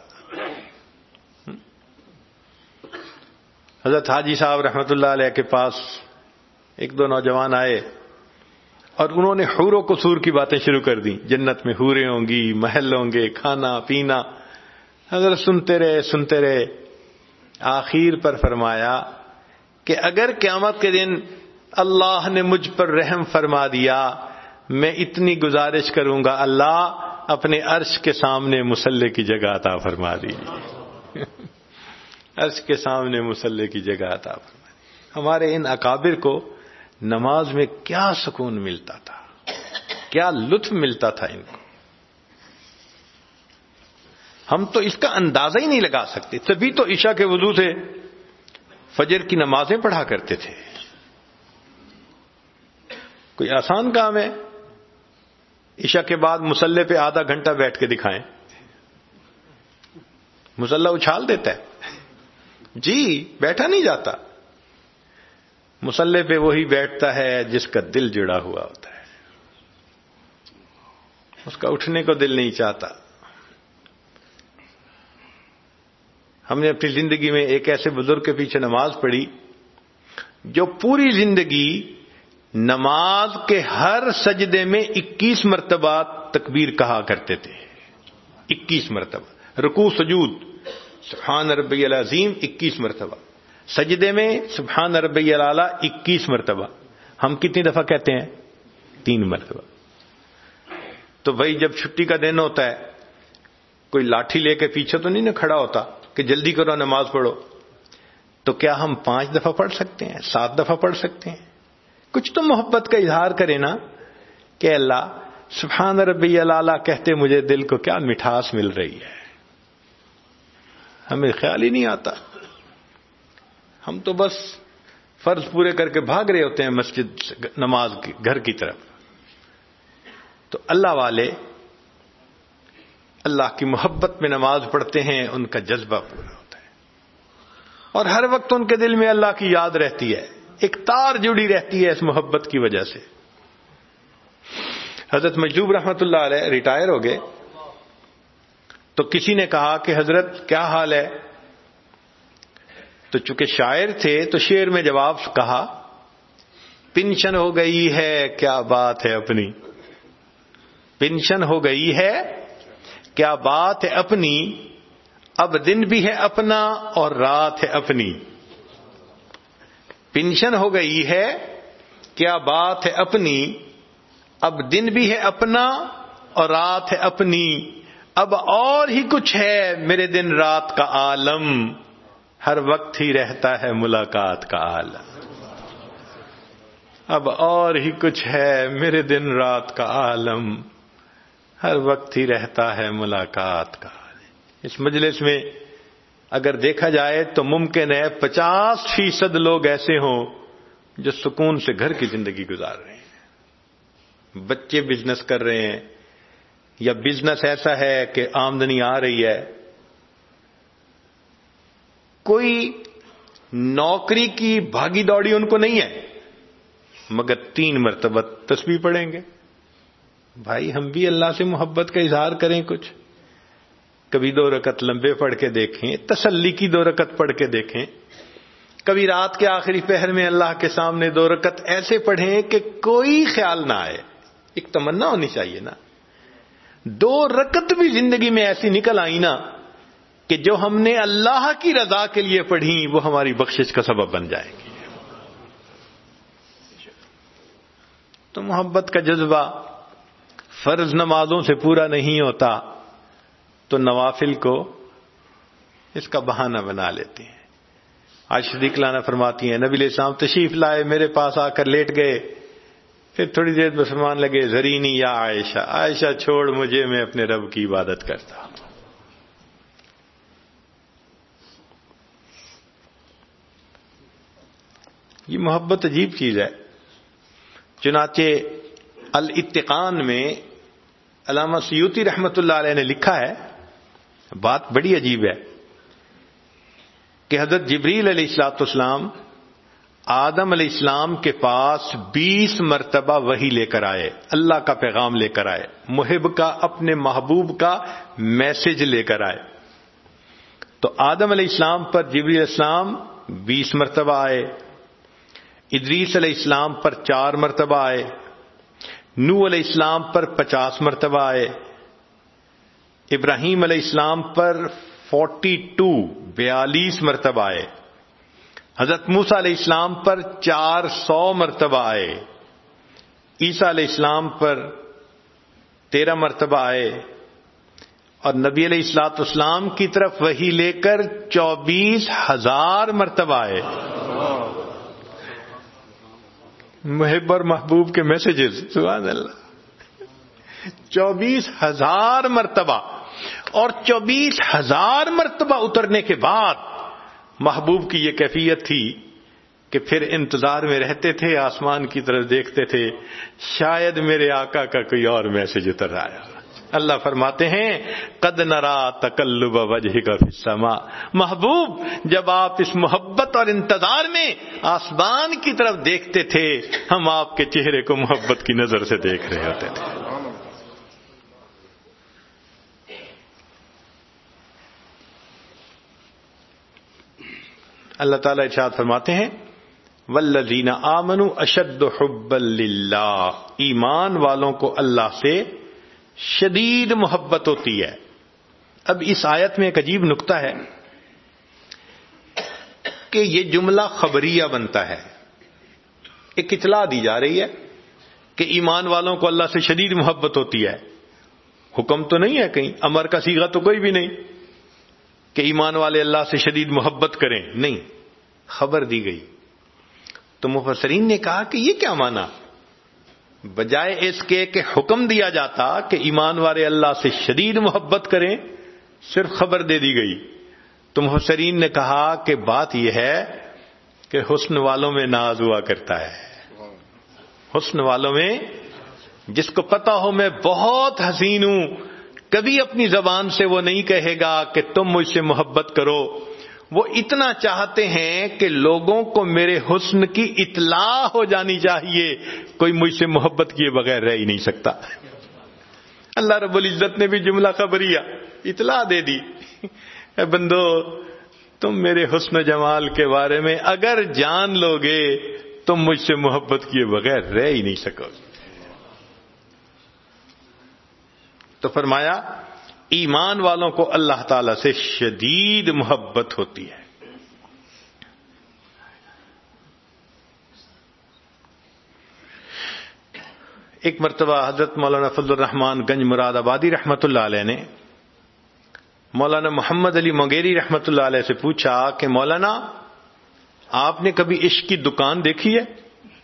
حضرت حاجی صاحب رحمت اللہ علیہ کے پاس ایک دو نوجوان آئے اور انہوں نے حور و قصور کی باتیں شروع کر دیں. جنت میں حوریں ہوں گی، محل ہوں گے، کھانا پینا. حضرت سنتے رہے. آخر پر فرمایا کہ اگر قیامت کے دن اللہ نے مجھ پر رحم فرما دیا، میں اتنی گزارش کروں گا، اللہ اپنے عرش کے سامنے مصلی کی جگہ عطا فرما دیجیے. عرش کے سامنے مصلی کی جگہ عطا فرما دیجیے. ہمارے ان اکابر کو نماز میں کیا سکون ملتا تھا، کیا لطف ملتا تھا ان کو. ہم تو اس کا اندازہ ہی نہیں لگا سکتے. تبھی تو عشاء کے وضو سے فجر کی نمازیں پڑھا کرتے تھے. کوئی آسان کام ہے؟ عشاء کے بعد مصلی پہ آدھا گھنٹہ بیٹھ کے دکھائیں، مصلی اچھال دیتا ہے جی، بیٹھا نہیں جاتا. مصلی پہ وہی بیٹھتا ہے جس کا دل جڑا ہوا ہوتا ہے، اس کا اٹھنے کو دل نہیں چاہتا. ہم نے اپنی زندگی میں ایک ایسے بزرگ کے پیچھے نماز پڑھی جو پوری زندگی نماز کے ہر سجدے میں 21 مرتبہ تکبیر کہا کرتے تھے. 21 مرتبہ رکوع سجود سبحان ربی العظیم 21 مرتبہ، سجدے میں سبحان ربی الاعلی 21 مرتبہ. ہم کتنی دفعہ کہتے ہیں؟ 3 مرتبہ. تو بھائی جب چھٹی کا دن ہوتا ہے کوئی لاٹھی لے کے پیچھے تو نہیں نہ کھڑا ہوتا کہ جلدی کرو نماز پڑھو. تو کیا ہم 5 دفعہ پڑھ سکتے ہیں، 7 دفعہ پڑھ سکتے ہیں؟ کچھ تو محبت کا اظہار کرے نا کہ اللہ سبحان ربی الاعلی کہتے مجھے دل کو کیا مٹھاس مل رہی ہے. ہمیں خیال ہی نہیں آتا. ہم تو بس فرض پورے کر کے بھاگ رہے ہوتے ہیں مسجد نماز کی گھر کی طرف. تو اللہ والے اللہ کی محبت میں نماز پڑھتے ہیں، ان کا جذبہ پورا ہوتا ہے اور ہر وقت ان کے دل میں اللہ کی یاد رہتی ہے، ایک تار جڑی رہتی ہے اس محبت کی وجہ سے. حضرت مجذوب رحمت اللہ علیہ ریٹائر ہو گئے تو کسی نے کہا کہ حضرت کیا حال ہے؟ تو چونکہ شاعر تھے تو شعر میں جواب کہا، پنشن ہو گئی ہے کیا بات ہے اپنی، پنشن ہو گئی ہے کیا بات ہے اپنی، اب دن بھی ہے اپنا اور رات ہے اپنی. پنشن ہو گئی ہے کیا بات ہے اپنی، اب دن بھی ہے اپنا اور رات ہے اپنی. اب اور ہی کچھ ہے میرے دن رات کا عالم، ہر وقت ہی رہتا ہے ملاقات کا عالم. اب اور ہی کچھ ہے میرے دن رات کا عالم، ہر وقت ہی رہتا ہے ملاقات کا عالم. اس مجلس میں اگر دیکھا جائے تو ممکن ہے 50% لوگ ایسے ہوں جو سکون سے گھر کی زندگی گزار رہے ہیں. بچے بزنس کر رہے ہیں یا بزنس ایسا ہے کہ آمدنی آ رہی ہے. کوئی نوکری کی بھاگی دوڑی ان کو نہیں ہے، مگر 3 مرتبہ تسبیح پڑھیں گے. بھائی ہم بھی اللہ سے محبت کا اظہار کریں کچھ. کبھی 2 رکعت لمبے پڑھ کے دیکھیں، تسلی کی 2 رکعت پڑھ کے دیکھیں، کبھی رات کے آخری پہر میں اللہ کے سامنے 2 رکعت ایسے پڑھیں کہ کوئی خیال نہ آئے. ایک تمنا ہونی چاہیے نا. 2 رکعت بھی زندگی میں ایسی نکل آئی نا کہ جو ہم نے اللہ کی رضا کے لیے پڑھی وہ ہماری بخشش کا سبب بن جائے گی. تو محبت کا جذبہ فرض نمازوں سے پورا نہیں ہوتا تو نوافل کو اس کا بہانہ بنا لیتے ہیں. عائشہ صدیقہ عنہا فرماتی ہیں نبی علیہ السلام تشریف لائے، میرے پاس آ کر لیٹ گئے، پھر تھوڑی دیر میں فرمان لگے ذرینی یا عائشہ، عائشہ چھوڑ مجھے، میں اپنے رب کی عبادت کرتا ہوں. یہ محبت عجیب چیز ہے. چنانچہ الاتقان میں علامہ سیوطی رحمۃ اللہ علیہ نے لکھا ہے، بات بڑی عجیب ہے، کہ حضرت جبریل علیہ السلام آدم علیہ السلام کے پاس 20 مرتبہ وحی لے کر آئے، اللہ کا پیغام لے کر آئے، محب کا، اپنے محبوب کا میسج لے کر آئے. تو آدم علیہ السلام پر جبریل علیہ السلام 20 مرتبہ آئے، ادریس علیہ السلام پر 4 مرتبہ آئے، نوح علیہ السلام پر 50 مرتبہ آئے، ابراہیم علیہ السلام پر 42 مرتبہ آئے، حضرت موسیٰ علیہ السلام پر 400 مرتبہ آئے، عیسیٰ علیہ السلام پر 13 مرتبہ آئے، اور نبی علیہ الصلوۃ والسلام کی طرف وحی لے کر 24,000 مرتبہ آئے. محب اور محبوب کے میسیجز، سبحان اللہ، 24,000 مرتبہ. اور 24,000 مرتبہ اترنے کے بعد محبوب کی یہ کیفیت تھی کہ پھر انتظار میں رہتے تھے، آسمان کی طرف دیکھتے تھے، شاید میرے آقا کا کوئی اور میسج اتر آیا. اللہ فرماتے ہیں قد نرا تقلب وجهک فی السماء، محبوب جب آپ اس محبت اور انتظار میں آسمان کی طرف دیکھتے تھے، ہم آپ کے چہرے کو محبت کی نظر سے دیکھ رہے ہوتے تھے. اللہ تعالیٰ ارشاد فرماتے ہیں والذین آمنوا اشد حبا للہ، ایمان والوں کو اللہ سے شدید محبت ہوتی ہے. اب اس آیت میں ایک عجیب نکتہ ہے کہ یہ جملہ خبریہ بنتا ہے. ایک اطلاع دی جا رہی ہے کہ ایمان والوں کو اللہ سے شدید محبت ہوتی ہے. حکم تو نہیں ہے کہیں، امر کا صیغہ تو کوئی بھی نہیں کہ ایمان والے اللہ سے شدید محبت کریں، نہیں، خبر دی گئی. تو مفسرین نے کہا کہ یہ کیا معنی، بجائے اس کے کہ حکم دیا جاتا کہ ایمان والے اللہ سے شدید محبت کریں، صرف خبر دے دی گئی. تو مفسرین نے کہا کہ بات یہ ہے کہ حسن والوں میں ناز ہوا کرتا ہے. حسن والوں میں جس کو پتا ہو میں بہت حسین ہوں، کبھی اپنی زبان سے وہ نہیں کہے گا کہ تم مجھ سے محبت کرو. وہ اتنا چاہتے ہیں کہ لوگوں کو میرے حسن کی اطلاع ہو جانی چاہیے، کوئی مجھ سے محبت کیے بغیر رہ ہی نہیں سکتا. اللہ رب العزت نے بھی جملہ خبریہ اطلاع دے دی، اے بندو تم میرے حسن و جمال کے بارے میں اگر جان لو گے تم مجھ سے محبت کیے بغیر رہ ہی نہیں سکو. تو فرمایا ایمان والوں کو اللہ تعالی سے شدید محبت ہوتی ہے. ایک مرتبہ حضرت مولانا فضل الرحمان گنج مراد آبادی رحمۃ اللہ علیہ نے مولانا محمد علی مغیری رحمۃ اللہ علیہ سے پوچھا کہ مولانا آپ نے کبھی عشق کی دکان دیکھی ہے؟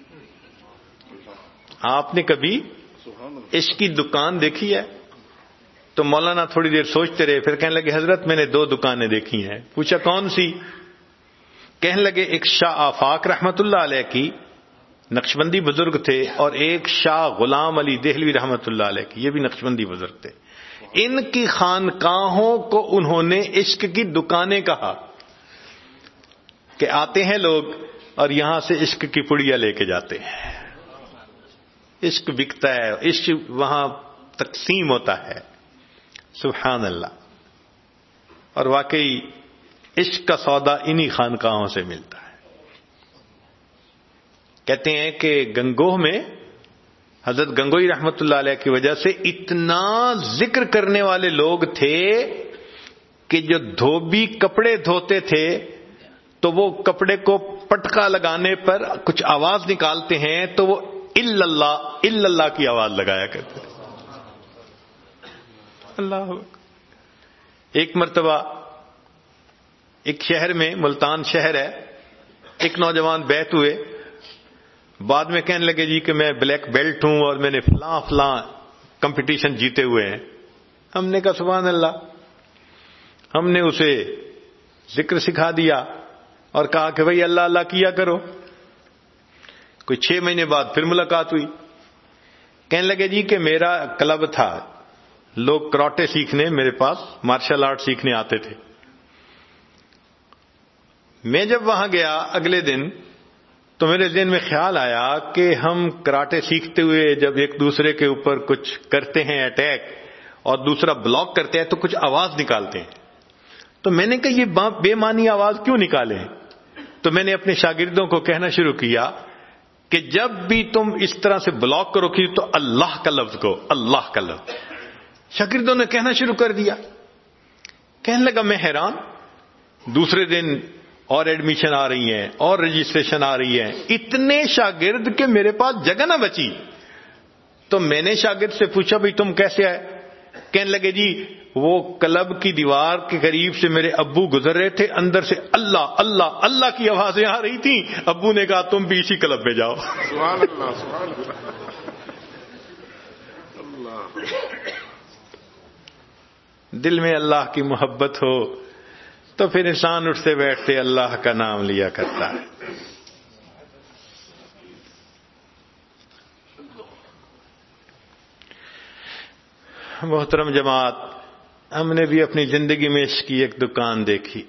آپ نے کبھی عشق کی دکان دیکھی ہے؟ تو مولانا تھوڑی دیر سوچتے رہے، پھر کہنے لگے حضرت میں نے 2 دکانیں دیکھی ہیں. پوچھا کون سی؟ کہنے لگے ایک شاہ آفاق رحمۃ اللہ علیہ کی، نقشبندی بزرگ تھے، اور ایک شاہ غلام علی دہلوی رحمۃ اللہ علیہ کی، یہ بھی نقشبندی بزرگ تھے. ان کی خانقاہوں کو انہوں نے عشق کی دکانیں کہا کہ آتے ہیں لوگ اور یہاں سے عشق کی پڑیاں لے کے جاتے ہیں. عشق بکتا ہے، عشق وہاں تقسیم ہوتا ہے. سبحان اللہ. اور واقعی عشق کا سودا انہی خانقاہوں سے ملتا ہے. کہتے ہیں کہ گنگوہ میں حضرت گنگوئی رحمت اللہ علیہ کی وجہ سے اتنا ذکر کرنے والے لوگ تھے کہ جو دھوبی کپڑے دھوتے تھے تو وہ کپڑے کو پٹکا لگانے پر کچھ آواز نکالتے ہیں تو وہ اللہ کی آواز لگایا کرتے تھے. اللہ. ایک مرتبہ ایک شہر میں، ملتان شہر ہے، ایک نوجوان بیعت ہوئے، بعد میں کہنے لگے جی کہ میں بلیک بیلٹ ہوں اور میں نے فلاں کمپٹیشن جیتے ہوئے ہیں. ہم نے کہا سبحان اللہ. ہم نے اسے ذکر سکھا دیا اور کہا کہ بھئی اللہ اللہ کیا کرو. کوئی 6 مہینے بعد پھر ملاقات ہوئی. کہنے لگے جی کہ میرا کلب تھا، لوگ کراٹے سیکھنے میرے پاس مارشل آرٹ سیکھنے آتے تھے. میں جب وہاں گیا اگلے دن تو میرے ذہن میں خیال آیا کہ ہم کراٹے سیکھتے ہوئے جب ایک دوسرے کے اوپر کچھ کرتے ہیں اٹیک اور دوسرا بلاک کرتے ہیں تو کچھ آواز نکالتے ہیں. تو میں نے کہا یہ بے معنی آواز کیوں نکالیں؟ تو میں نے اپنے شاگردوں کو کہنا شروع کیا کہ جب بھی تم اس طرح سے بلاک کرو گی تو اللہ کا لفظ کو، اللہ کا لفظ. شاگردوں نے کہنا شروع کر دیا. کہنے لگا میں حیران. دوسرے دن اور ایڈمیشن آ رہی ہیں اور رجسٹریشن آ رہی ہے، اتنے شاگرد کہ میرے پاس جگہ نہ بچی. تو میں نے شاگرد سے پوچھا بھئی تم کیسے آئے؟ کہنے لگے جی وہ کلب کی دیوار کے قریب سے میرے ابو گزر رہے تھے، اندر سے اللہ اللہ اللہ کی آوازیں آ رہی تھیں. ابو نے کہا تم بھی اسی کلب میں جاؤ. سبحان اللہ سبحان اللہ. دل میں اللہ کی محبت ہو تو پھر انسان اٹھتے بیٹھتے اللہ کا نام لیا کرتا ہے. محترم جماعت، ہم نے بھی اپنی زندگی میں عشق کی ایک دکان دیکھی.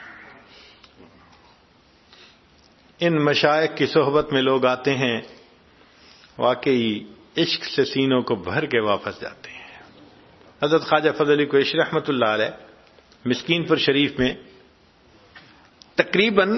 ان مشائخ کی صحبت میں لوگ آتے ہیں، واقعی عشق سے سینوں کو بھر کے واپس جاتے ہیں. حضرت خواجہ فضل علی قریشی رحمۃ اللہ علیہ مسکین پور شریف میں تقریباً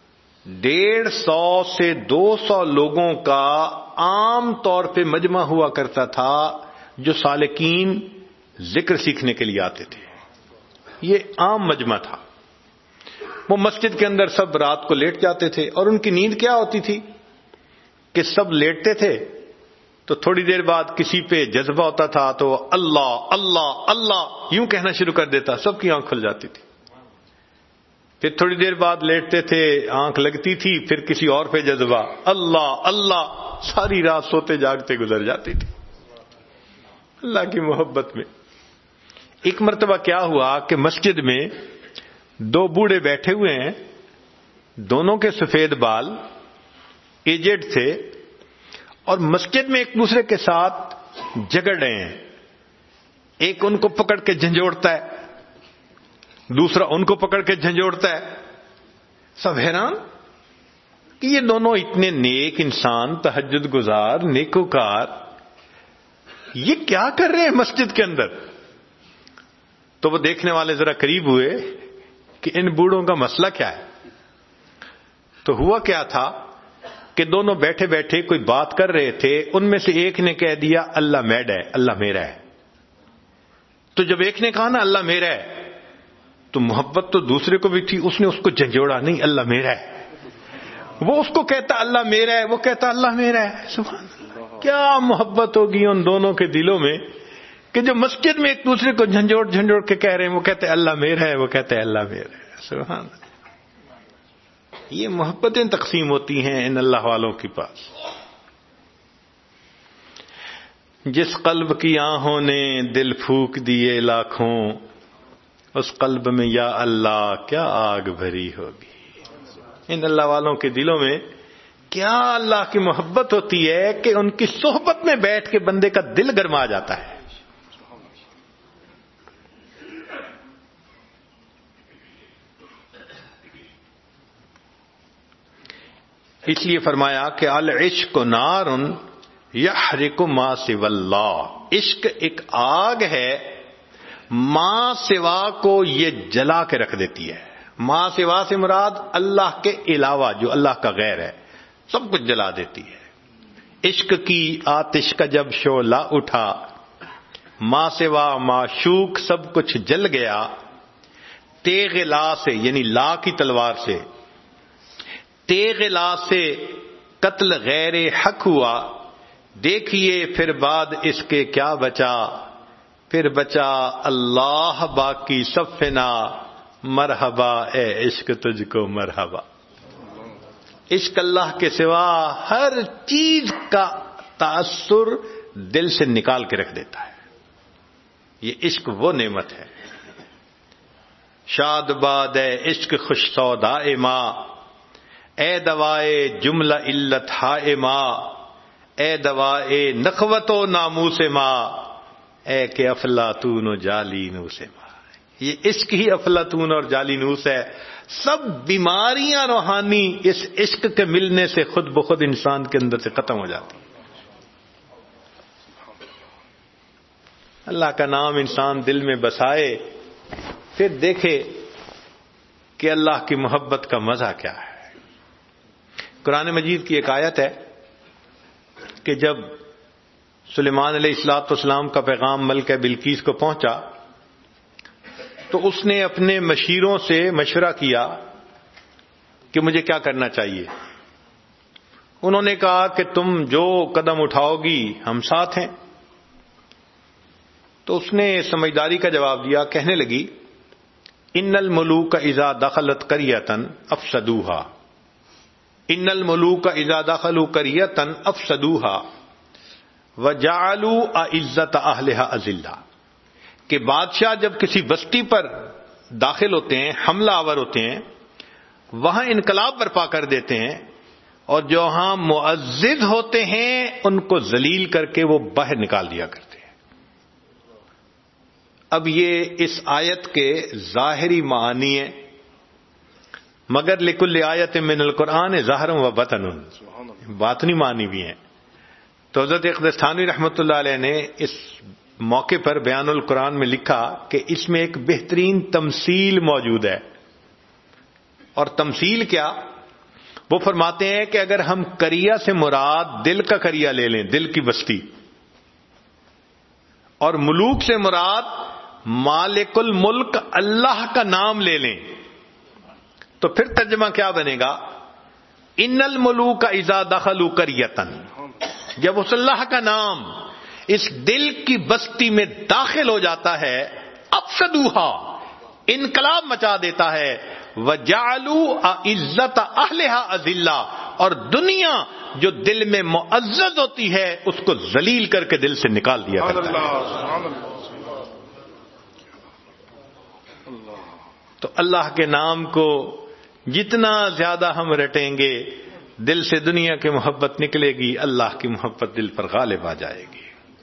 150 سے 200 لوگوں کا عام طور پہ مجمع ہوا کرتا تھا جو سالکین ذکر سیکھنے کے لیے آتے تھے. یہ عام مجمع تھا. وہ مسجد کے اندر سب رات کو لیٹ جاتے تھے اور ان کی نیند کیا ہوتی تھی کہ سب لیٹتے تھے تو تھوڑی دیر بعد کسی پہ جذبہ ہوتا تھا تو اللہ اللہ اللہ یوں کہنا شروع کر دیتا، سب کی آنکھ کھل جاتی تھی. پھر تھوڑی دیر بعد لیٹتے تھے، آنکھ لگتی تھی، پھر کسی اور پہ جذبہ اللہ اللہ، ساری رات سوتے جاگتے گزر جاتی تھی اللہ کی محبت میں. ایک مرتبہ کیا ہوا کہ مسجد میں 2 بوڑھے بیٹھے ہوئے ہیں، دونوں کے سفید بال، ایجڈ تھے، اور مسجد میں ایک دوسرے کے ساتھ جھگڑ رہے ہیں. ایک ان کو پکڑ کے جھنجھوڑتا ہے، دوسرا ان کو پکڑ کے جھنجھوڑتا ہے. سب حیران کہ یہ دونوں اتنے نیک انسان، تہجد گزار، نیکوکار، یہ کیا کر رہے ہیں مسجد کے اندر؟ تو وہ دیکھنے والے ذرا قریب ہوئے کہ ان بوڑھوں کا مسئلہ کیا ہے. تو ہوا کیا تھا کہ دونوں بیٹھے بیٹھے کوئی بات کر رہے تھے. ان میں سے ایک نے کہہ دیا اللہ میڈ ہے، اللہ میرا ہے. تو جب ایک نے کہا نا اللہ میرا ہے تو محبت تو دوسرے کو بھی تھی، اس نے اس کو جھنجھوڑا، نہیں اللہ میرا ہے. وہ اس کو کہتا اللہ میرا ہے، وہ کہتا اللہ میرا ہے. سبحان اللہ، کیا محبت ہوگی ان دونوں کے دلوں میں کہ جو مسجد میں ایک دوسرے کو جھنجھوڑ جھنجھوڑ کے کہہ رہے ہیں، وہ کہتے اللہ میرا ہے، وہ کہتے اللہ میرا ہے. سبحان اللہ. یہ محبتیں تقسیم ہوتی ہیں ان اللہ والوں کے پاس. جس قلب کی آہوں نے دل پھونک دیے لاکھوں، اس قلب میں یا اللہ کیا آگ بھری ہوگی. ان اللہ والوں کے دلوں میں کیا اللہ کی محبت ہوتی ہے کہ ان کی صحبت میں بیٹھ کے بندے کا دل گرما جاتا ہے. اس لیے فرمایا کہ العشق نار یحرق ما سوی اللہ. عشق ایک آگ ہے ماں سوا کو یہ جلا کے رکھ دیتی ہے. ماں سوا سے مراد اللہ کے علاوہ جو اللہ کا غیر ہے سب کچھ جلا دیتی ہے. عشق کی آتش کا جب شعلہ اٹھا ماں سوا معشوق سب کچھ جل گیا. تیغ لا سے یعنی لا کی تلوار سے تیغ لا سے قتل غیر حق ہوا. دیکھیے پھر بعد اس کے کیا بچا پھر بچا اللہ باقی سب فنا. مرحبا اے عشق تجھ کو مرحبا. عشق اللہ کے سوا ہر چیز کا تاثر دل سے نکال کے رکھ دیتا ہے. یہ عشق وہ نعمت ہے. شاد باد اے عشق خوش سودائے ماں اے دوائے جملہ علت ہائے ماں اے دوائے نخوت و ناموس ماں اے کہ افلاطون و جالینوس ماں. یہ عشق ہی افلاطون اور جالینوس ہے. سب بیماریاں روحانی اس عشق کے ملنے سے خود بخود انسان کے اندر سے ختم ہو جاتی. اللہ کا نام انسان دل میں بسائے پھر دیکھے کہ اللہ کی محبت کا مزہ کیا ہے. قرآن مجید کی ایک آیت ہے کہ جب سلیمان علیہ الصلوۃ والسلام کا پیغام ملکہ بلقیس کو پہنچا تو اس نے اپنے مشیروں سے مشورہ کیا کہ مجھے کیا کرنا چاہیے. انہوں نے کہا کہ تم جو قدم اٹھاؤ گی ہم ساتھ ہیں. تو اس نے سمجھداری کا جواب دیا. کہنے لگی ان الملوک اذا دخلت قریۃ افسدوها ان الملوک اذا دخلوا قریۃ افسدوها وجعلوا اعزۃ اہلها اذلہ. کہ بادشاہ جب کسی بستی پر داخل ہوتے ہیں حملہ آور ہوتے ہیں وہاں انقلاب برپا کر دیتے ہیں اور جو ہاں معزز ہوتے ہیں ان کو ذلیل کر کے وہ باہر نکال دیا کرتے ہیں. اب یہ اس آیت کے ظاہری معنی ہیں مگر لکل آیت من القرآن ظاہر و بطن باطنی معنی بھی ہیں. تو حضرت اقدس تھانوی رحمۃ اللہ علیہ نے اس موقع پر بیان القرآن میں لکھا کہ اس میں ایک بہترین تمثیل موجود ہے. اور تمثیل کیا؟ وہ فرماتے ہیں کہ اگر ہم قریہ سے مراد دل کا قریہ لے لیں دل کی بستی اور ملوک سے مراد مالک الملک اللہ کا نام لے لیں تو پھر ترجمہ کیا بنے گا؟ ان الملوک اذا دخلوا قریۃ. جب اس اللہ کا نام اس دل کی بستی میں داخل ہو جاتا ہے افسدوها انقلاب مچا دیتا ہے. وجعلوا اعزۃ اہلها اذلہ اور دنیا جو دل میں معزز ہوتی ہے اس کو ذلیل کر کے دل سے نکال دیا کرتا ہے. تو اللہ کے نام کو جتنا زیادہ ہم رٹیں گے دل سے دنیا کی محبت نکلے گی اللہ کی محبت دل پر غالب آ جائے گی.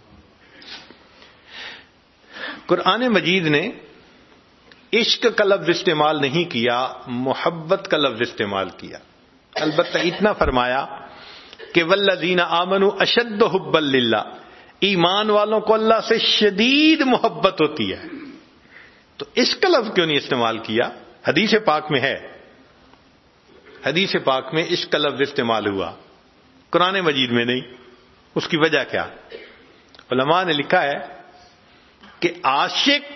قرآن مجید نے عشق کا لفظ استعمال نہیں کیا محبت کا لفظ استعمال کیا. البتہ اتنا فرمایا کہ والذین آمنوا اشد حبا للہ ایمان والوں کو اللہ سے شدید محبت ہوتی ہے. تو عشق کا لفظ کیوں نہیں استعمال کیا؟ حدیث پاک میں ہے حدیث پاک میں عشق کا لفظ استعمال ہوا قرآن مجید میں نہیں. اس کی وجہ کیا؟ علماء نے لکھا ہے کہ عاشق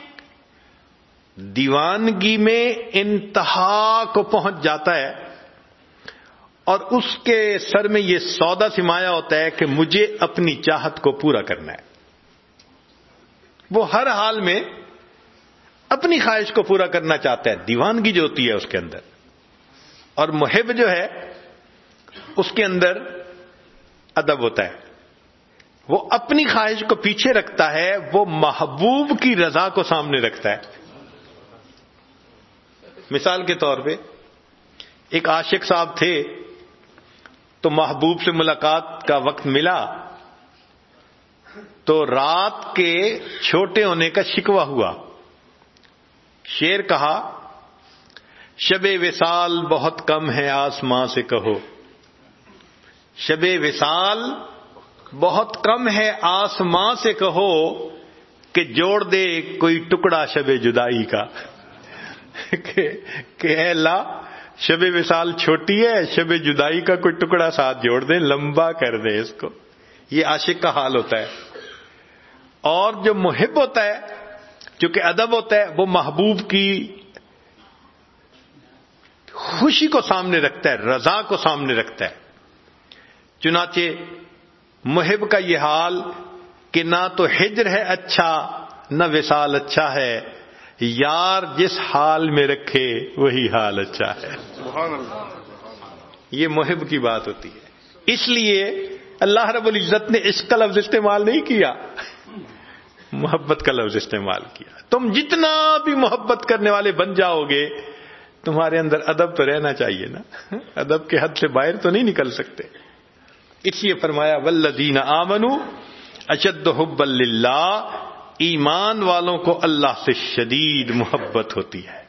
دیوانگی میں انتہا کو پہنچ جاتا ہے اور اس کے سر میں یہ سودا سمایا ہوتا ہے کہ مجھے اپنی چاہت کو پورا کرنا ہے. وہ ہر حال میں اپنی خواہش کو پورا کرنا چاہتا ہے. دیوانگی جو ہوتی ہے اس کے اندر. اور محب جو ہے اس کے اندر ادب ہوتا ہے. وہ اپنی خواہش کو پیچھے رکھتا ہے وہ محبوب کی رضا کو سامنے رکھتا ہے. مثال کے طور پہ ایک عاشق صاحب تھے تو محبوب سے ملاقات کا وقت ملا تو رات کے چھوٹے ہونے کا شکوہ ہوا. شعر کہا شب وصال بہت کم ہے آسماں سے کہو شب وصال بہت کم ہے آسماں سے کہو کہ جوڑ دے کوئی ٹکڑا شب جدائی کا کہ اے اللہ شب وصال چھوٹی ہے، شب جدائی کا کوئی ٹکڑا ساتھ جوڑ دیں، لمبا کر دیں اس کو. یہ عاشق کا حال ہوتا ہے. اور جو محب ہوتا ہے، چونکہ ادب ہوتا ہے، وہ محبوب کی خوشی کو سامنے رکھتا ہے، رضا کو سامنے رکھتا ہے. چنانچہ محب کا یہ حال کہ نہ تو ہجر ہے اچھا نہ وصال اچھا ہے، یار جس حال میں رکھے وہی حال اچھا ہے. سبحان اللہ. یہ محب کی بات ہوتی ہے. اس لیے اللہ رب العزت نے عشق کا لفظ استعمال نہیں کیا، محبت کا لفظ استعمال کیا. تم جتنا بھی محبت کرنے والے بن جاؤ گے، تمہارے اندر ادب تو رہنا چاہیے نا، ادب کے حد سے باہر تو نہیں نکل سکتے. اس لیے فرمایا والذین آمنوا اشد حبا للہ، ایمان والوں کو اللہ سے شدید محبت ہوتی ہے.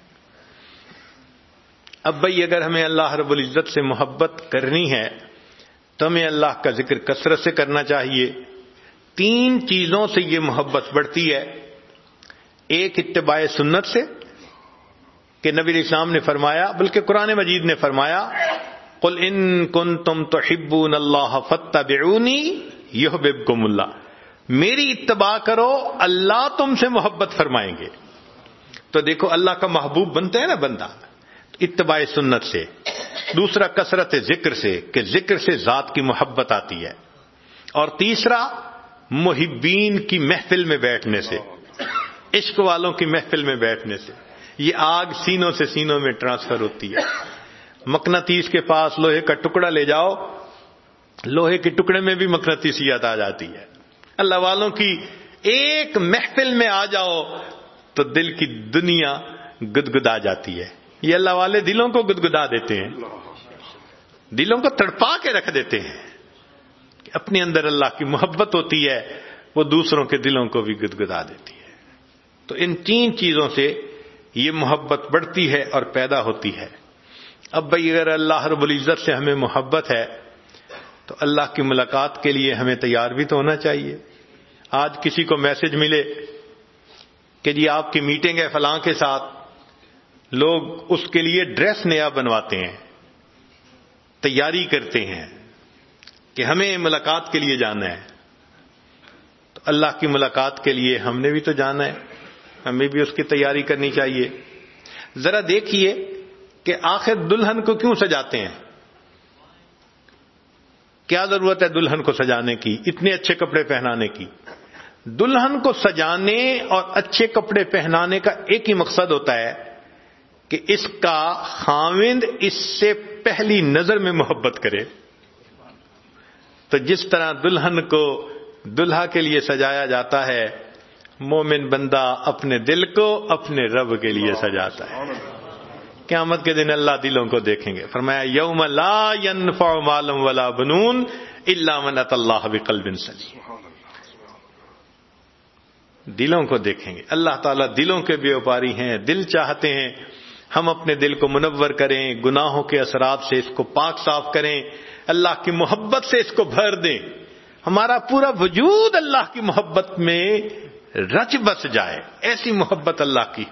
اب بھئی اگر ہمیں اللہ رب العزت سے محبت کرنی ہے تو ہمیں اللہ کا ذکر کثرت سے کرنا چاہیے. 3 چیزوں سے یہ محبت بڑھتی ہے. ایک اتباع سنت سے، کہ نبی علیہ السلام نے فرمایا، بلکہ قرآن مجید نے فرمایا قل ان کنتم تحبون اللہ فاتبعونی یحببکم اللہ، میری اتباع کرو اللہ تم سے محبت فرمائیں گے. تو دیکھو اللہ کا محبوب بنتا ہے نا بندہ اتباع سنت سے. دوسرا کثرت ذکر سے، کہ ذکر سے ذات کی محبت آتی ہے. اور تیسرا محبین کی محفل میں بیٹھنے سے، عشق والوں کی محفل میں بیٹھنے سے. یہ آگ سینوں سے سینوں میں ٹرانسفر ہوتی ہے. مقناطیس کے پاس لوہے کا ٹکڑا لے جاؤ، لوہے کے ٹکڑے میں بھی مقناطیسیت آ جاتی ہے. اللہ والوں کی ایک محفل میں آ جاؤ تو دل کی دنیا گدگدا جاتی ہے. یہ اللہ والے دلوں کو گدگدا دیتے ہیں، دلوں کو تڑپا کے رکھ دیتے ہیں. اپنے اندر اللہ کی محبت ہوتی ہے، وہ دوسروں کے دلوں کو بھی گدگدا دیتی ہے. تو ان 3 چیزوں سے یہ محبت بڑھتی ہے اور پیدا ہوتی ہے. اب بھئی اگر اللہ رب العزت سے ہمیں محبت ہے تو اللہ کی ملاقات کے لیے ہمیں تیار بھی تو ہونا چاہیے. آج کسی کو میسج ملے کہ جی آپ کی میٹنگ ہے فلاں کے ساتھ، لوگ اس کے لیے ڈریس نیا بنواتے ہیں، تیاری کرتے ہیں کہ ہمیں ملاقات کے لیے جانا ہے. تو اللہ کی ملاقات کے لیے ہم نے بھی تو جانا ہے، ہمیں بھی اس کی تیاری کرنی چاہیے. ذرا دیکھیے کہ آخر دلہن کو کیوں سجاتے ہیں؟ کیا ضرورت ہے دلہن کو سجانے کی، اتنے اچھے کپڑے پہنانے کی؟ دلہن کو سجانے اور اچھے کپڑے پہنانے کا ایک ہی مقصد ہوتا ہے کہ اس کا خاوند اس سے پہلی نظر میں محبت کرے. تو جس طرح دلہن کو دلہا کے لیے سجایا جاتا ہے، مومن بندہ اپنے دل کو اپنے رب کے لیے سجاتا ہے. قیامت کے دن اللہ دلوں کو دیکھیں گے. فرمایا یوم لا ينفع مال ولا بنون الا من اتى اللہ بقلب سلیم. دلوں کو دیکھیں گے. اللہ تعالیٰ دلوں کے بیوپاری ہیں. دل چاہتے ہیں ہم اپنے دل کو منور کریں، گناہوں کے اثرات سے اس کو پاک صاف کریں، اللہ کی محبت سے اس کو بھر دیں، ہمارا پورا وجود اللہ کی محبت میں رچ بس جائے. ایسی محبت اللہ کی.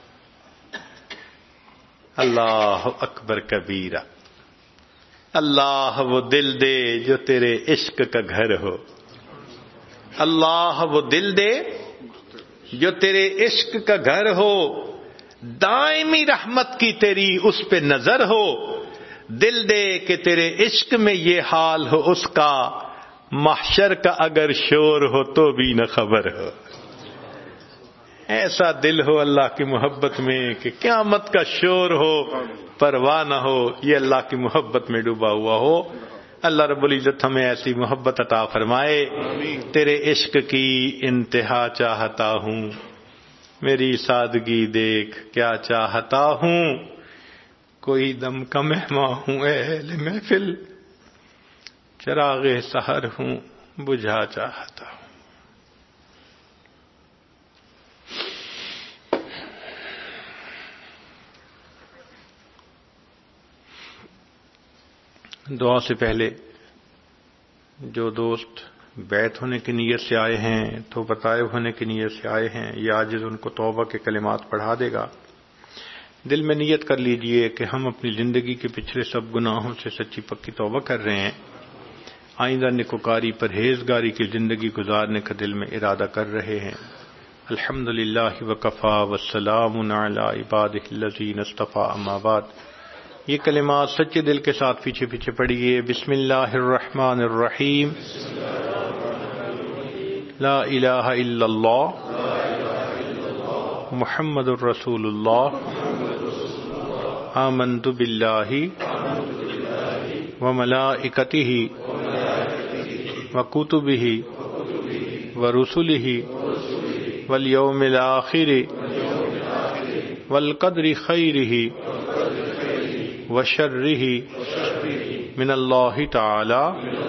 اللہ اکبر کبیرہ. اللہ وہ دل دے جو تیرے عشق کا گھر ہو. اللہ وہ دل دے جو تیرے عشق کا گھر ہو، دائمی رحمت کی تیری اس پہ نظر ہو. دل دے کہ تیرے عشق میں یہ حال ہو اس کا، محشر کا اگر شور ہو تو بھی نہ خبر ہو. ایسا دل ہو اللہ کی محبت میں کہ قیامت کا شور ہو پرواہ نہ ہو. یہ اللہ کی محبت میں ڈوبا ہوا ہو. اللہ رب العزت ہمیں ایسی محبت عطا فرمائے. تیرے عشق کی انتہا چاہتا ہوں، میری سادگی دیکھ کیا چاہتا ہوں. کوئی دم کا مہمان ہوں اے اہل محفل، چراغ سحر ہوں بجھا چاہتا ہوں. دعا سے پہلے جو دوست بیت ہونے کی نیت سے آئے ہیں، توبہ طائب ہونے کی نیت سے آئے ہیں، یہ عاجز ان کو توبہ کے کلمات پڑھا دے گا۔ دل میں نیت کر لیجئے کہ ہم اپنی زندگی کے پچھلے سب گناہوں سے سچی پکی توبہ کر رہے ہیں، آئندہ نیکوکاری پرہیزگاری کی زندگی گزارنے کا دل میں ارادہ کر رہے ہیں۔ الحمدللہ وکفی والسلام علی عبادہ الذین اصطفی، اما بعد۔ یہ کلمات سچے دل کے ساتھ پیچھے پیچھے پڑھیے۔ بسم اللہ الرحمن الرحیم۔ لا الہ الا اللہ محمد الرسول اللہ، آمنت باللہ وملائکتہ وکتبہ ورسلہ والیوم الآخر والقدر خیرہ وشرہ من اللہ تعالی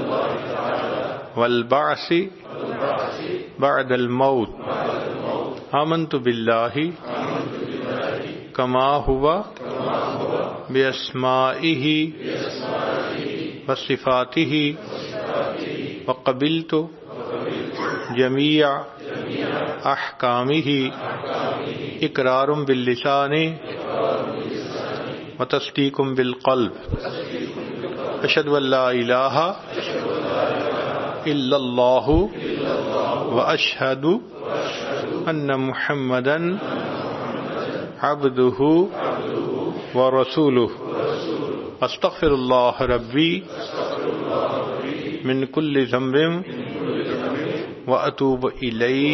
والبعث بعد الموت، آمنت باللہ کما ہوا باسمائہ وصفاتہ وقبلت جمیع احکامہ اقرار باللسان وتصدیق بالقلب، اشہد ان لا الہ الا اللہ واشہد ان محمدا عبدہ ورسولہ، استغفر اللہ ربی من کل ذنب واتوب الیہ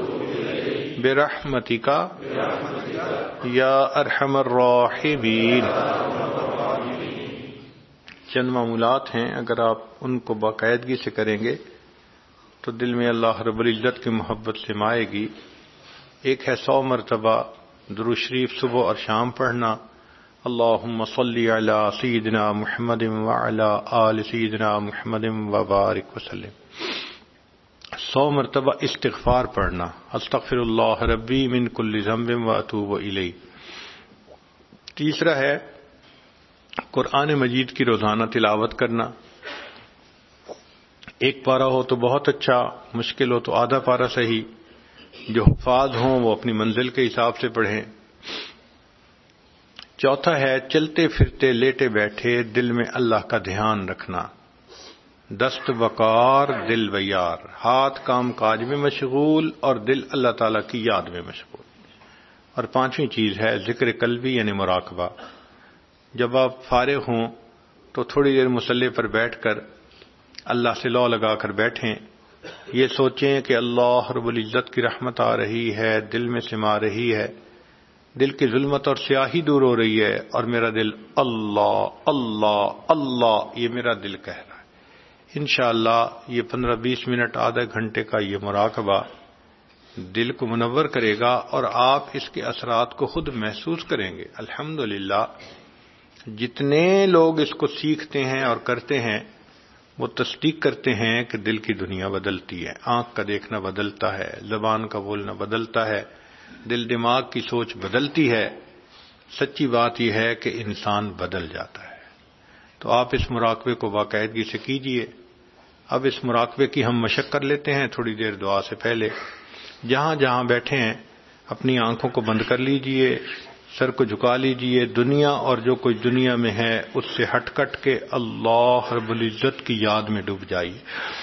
برحمتک یا ارحم الراحمین۔ چند معمولات ہیں، اگر آپ ان کو باقاعدگی سے کریں گے تو دل میں اللہ رب العزت کی محبت سمائے گی۔ ایک ہے 100 مرتبہ درود شریف صبح اور شام پڑھنا، اللہم صلی علی سیدنا محمد وعلی آل سیدنا محمد وبارک وسلم۔ 100 مرتبہ استغفار پڑھنا، استغفر اللہ ربی من کل ذنب واتوب الیہ۔ تیسرا ہے قرآن مجید کی روزانہ تلاوت کرنا، ایک پارہ ہو تو بہت اچھا، مشکل ہو تو آدھا پارہ صحیح، جو حفاظ ہوں وہ اپنی منزل کے حساب سے پڑھیں۔ چوتھا ہے چلتے پھرتے لیٹے بیٹھے دل میں اللہ کا دھیان رکھنا، دست وقار دل بیار، ہاتھ کام کاج میں مشغول اور دل اللہ تعالیٰ کی یاد میں مشغول۔ اور پانچویں چیز ہے ذکر قلبی یعنی مراقبہ، جب آپ فارغ ہوں تو تھوڑی دیر مصلی پر بیٹھ کر اللہ سے لو لگا کر بیٹھیں، یہ سوچیں کہ اللہ رب العزت کی رحمت آ رہی ہے، دل میں سما رہی ہے، دل کی ظلمت اور سیاہی دور ہو رہی ہے، اور میرا دل اللہ اللہ اللہ یہ میرا دل کہہ رہا ہے۔ انشاءاللہ یہ 15-20 منٹ آدھا گھنٹے کا یہ مراقبہ دل کو منور کرے گا اور آپ اس کے اثرات کو خود محسوس کریں گے۔ الحمدللہ جتنے لوگ اس کو سیکھتے ہیں اور کرتے ہیں وہ تصدیق کرتے ہیں کہ دل کی دنیا بدلتی ہے، آنکھ کا دیکھنا بدلتا ہے، زبان کا بولنا بدلتا ہے، دل دماغ کی سوچ بدلتی ہے۔ سچی بات یہ ہے کہ انسان بدل جاتا ہے۔ تو آپ اس مراقبے کو باقاعدگی سے کیجئے۔ اب اس مراقبے کی ہم مشق کر لیتے ہیں تھوڑی دیر دعا سے پہلے۔ جہاں جہاں بیٹھے ہیں اپنی آنکھوں کو بند کر لیجئے، سر کو جھکا لیجئے، دنیا اور جو کچھ دنیا میں ہے اس سے ہٹ کٹ کے اللہ رب العزت کی یاد میں ڈوب جائیے۔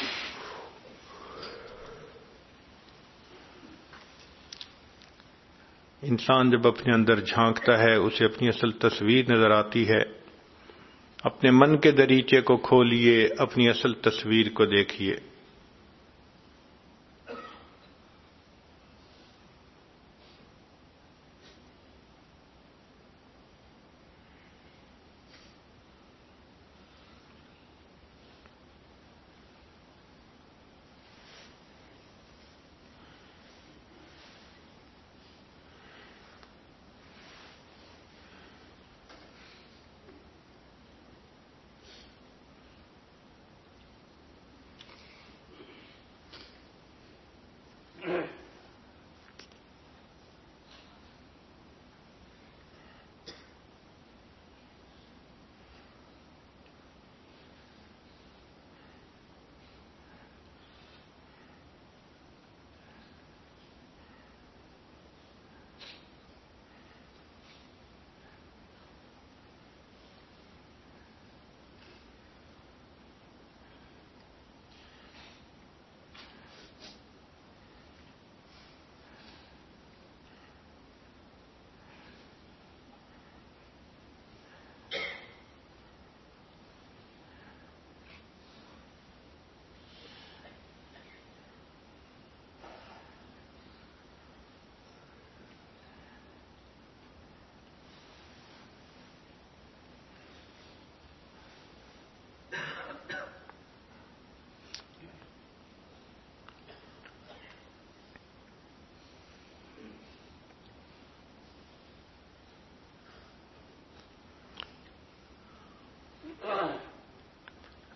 انسان جب اپنے اندر جھانکتا ہے اسے اپنی اصل تصویر نظر آتی ہے۔ اپنے من کے دریچے کو کھولیے، اپنی اصل تصویر کو دیکھیے۔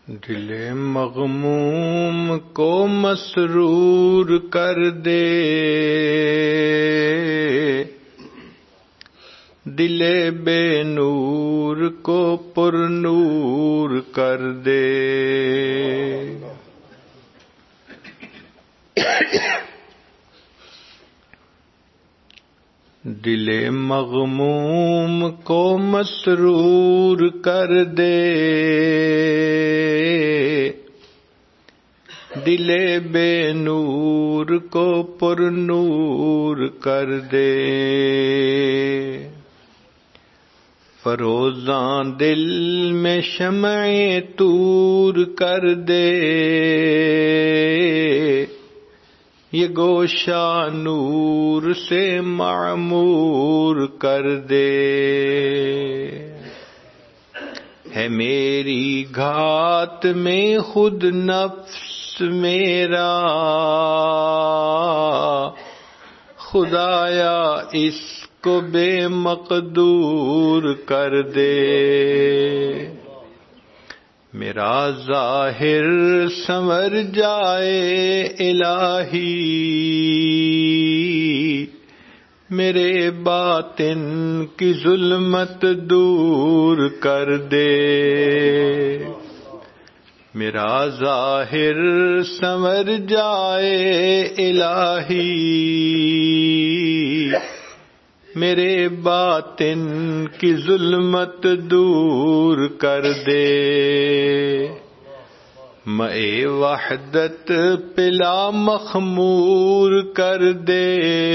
دل مغموم کو مسرور کر دے، دل بے نور کو پر نور کر دے۔ دل مغموم کو مسرور کر دے، دل بے نور کو پر نور کر دے۔ فروزاں دل میں شمع طور کر دے، یہ گوشہ نور سے معمور کر دے۔ ہے میری گھات میں خود نفس میرا، خدایا اس کو بے مقدور کر دے۔ میرا ظاہر سنور جائے الہی، میرے باطن کی ظلمت دور کر دے۔ میرا ظاہر سنور جائے الہی، میرے باطن کی ظلمت دور کر دے۔ مئے وحدت پلا مخمور کر دے،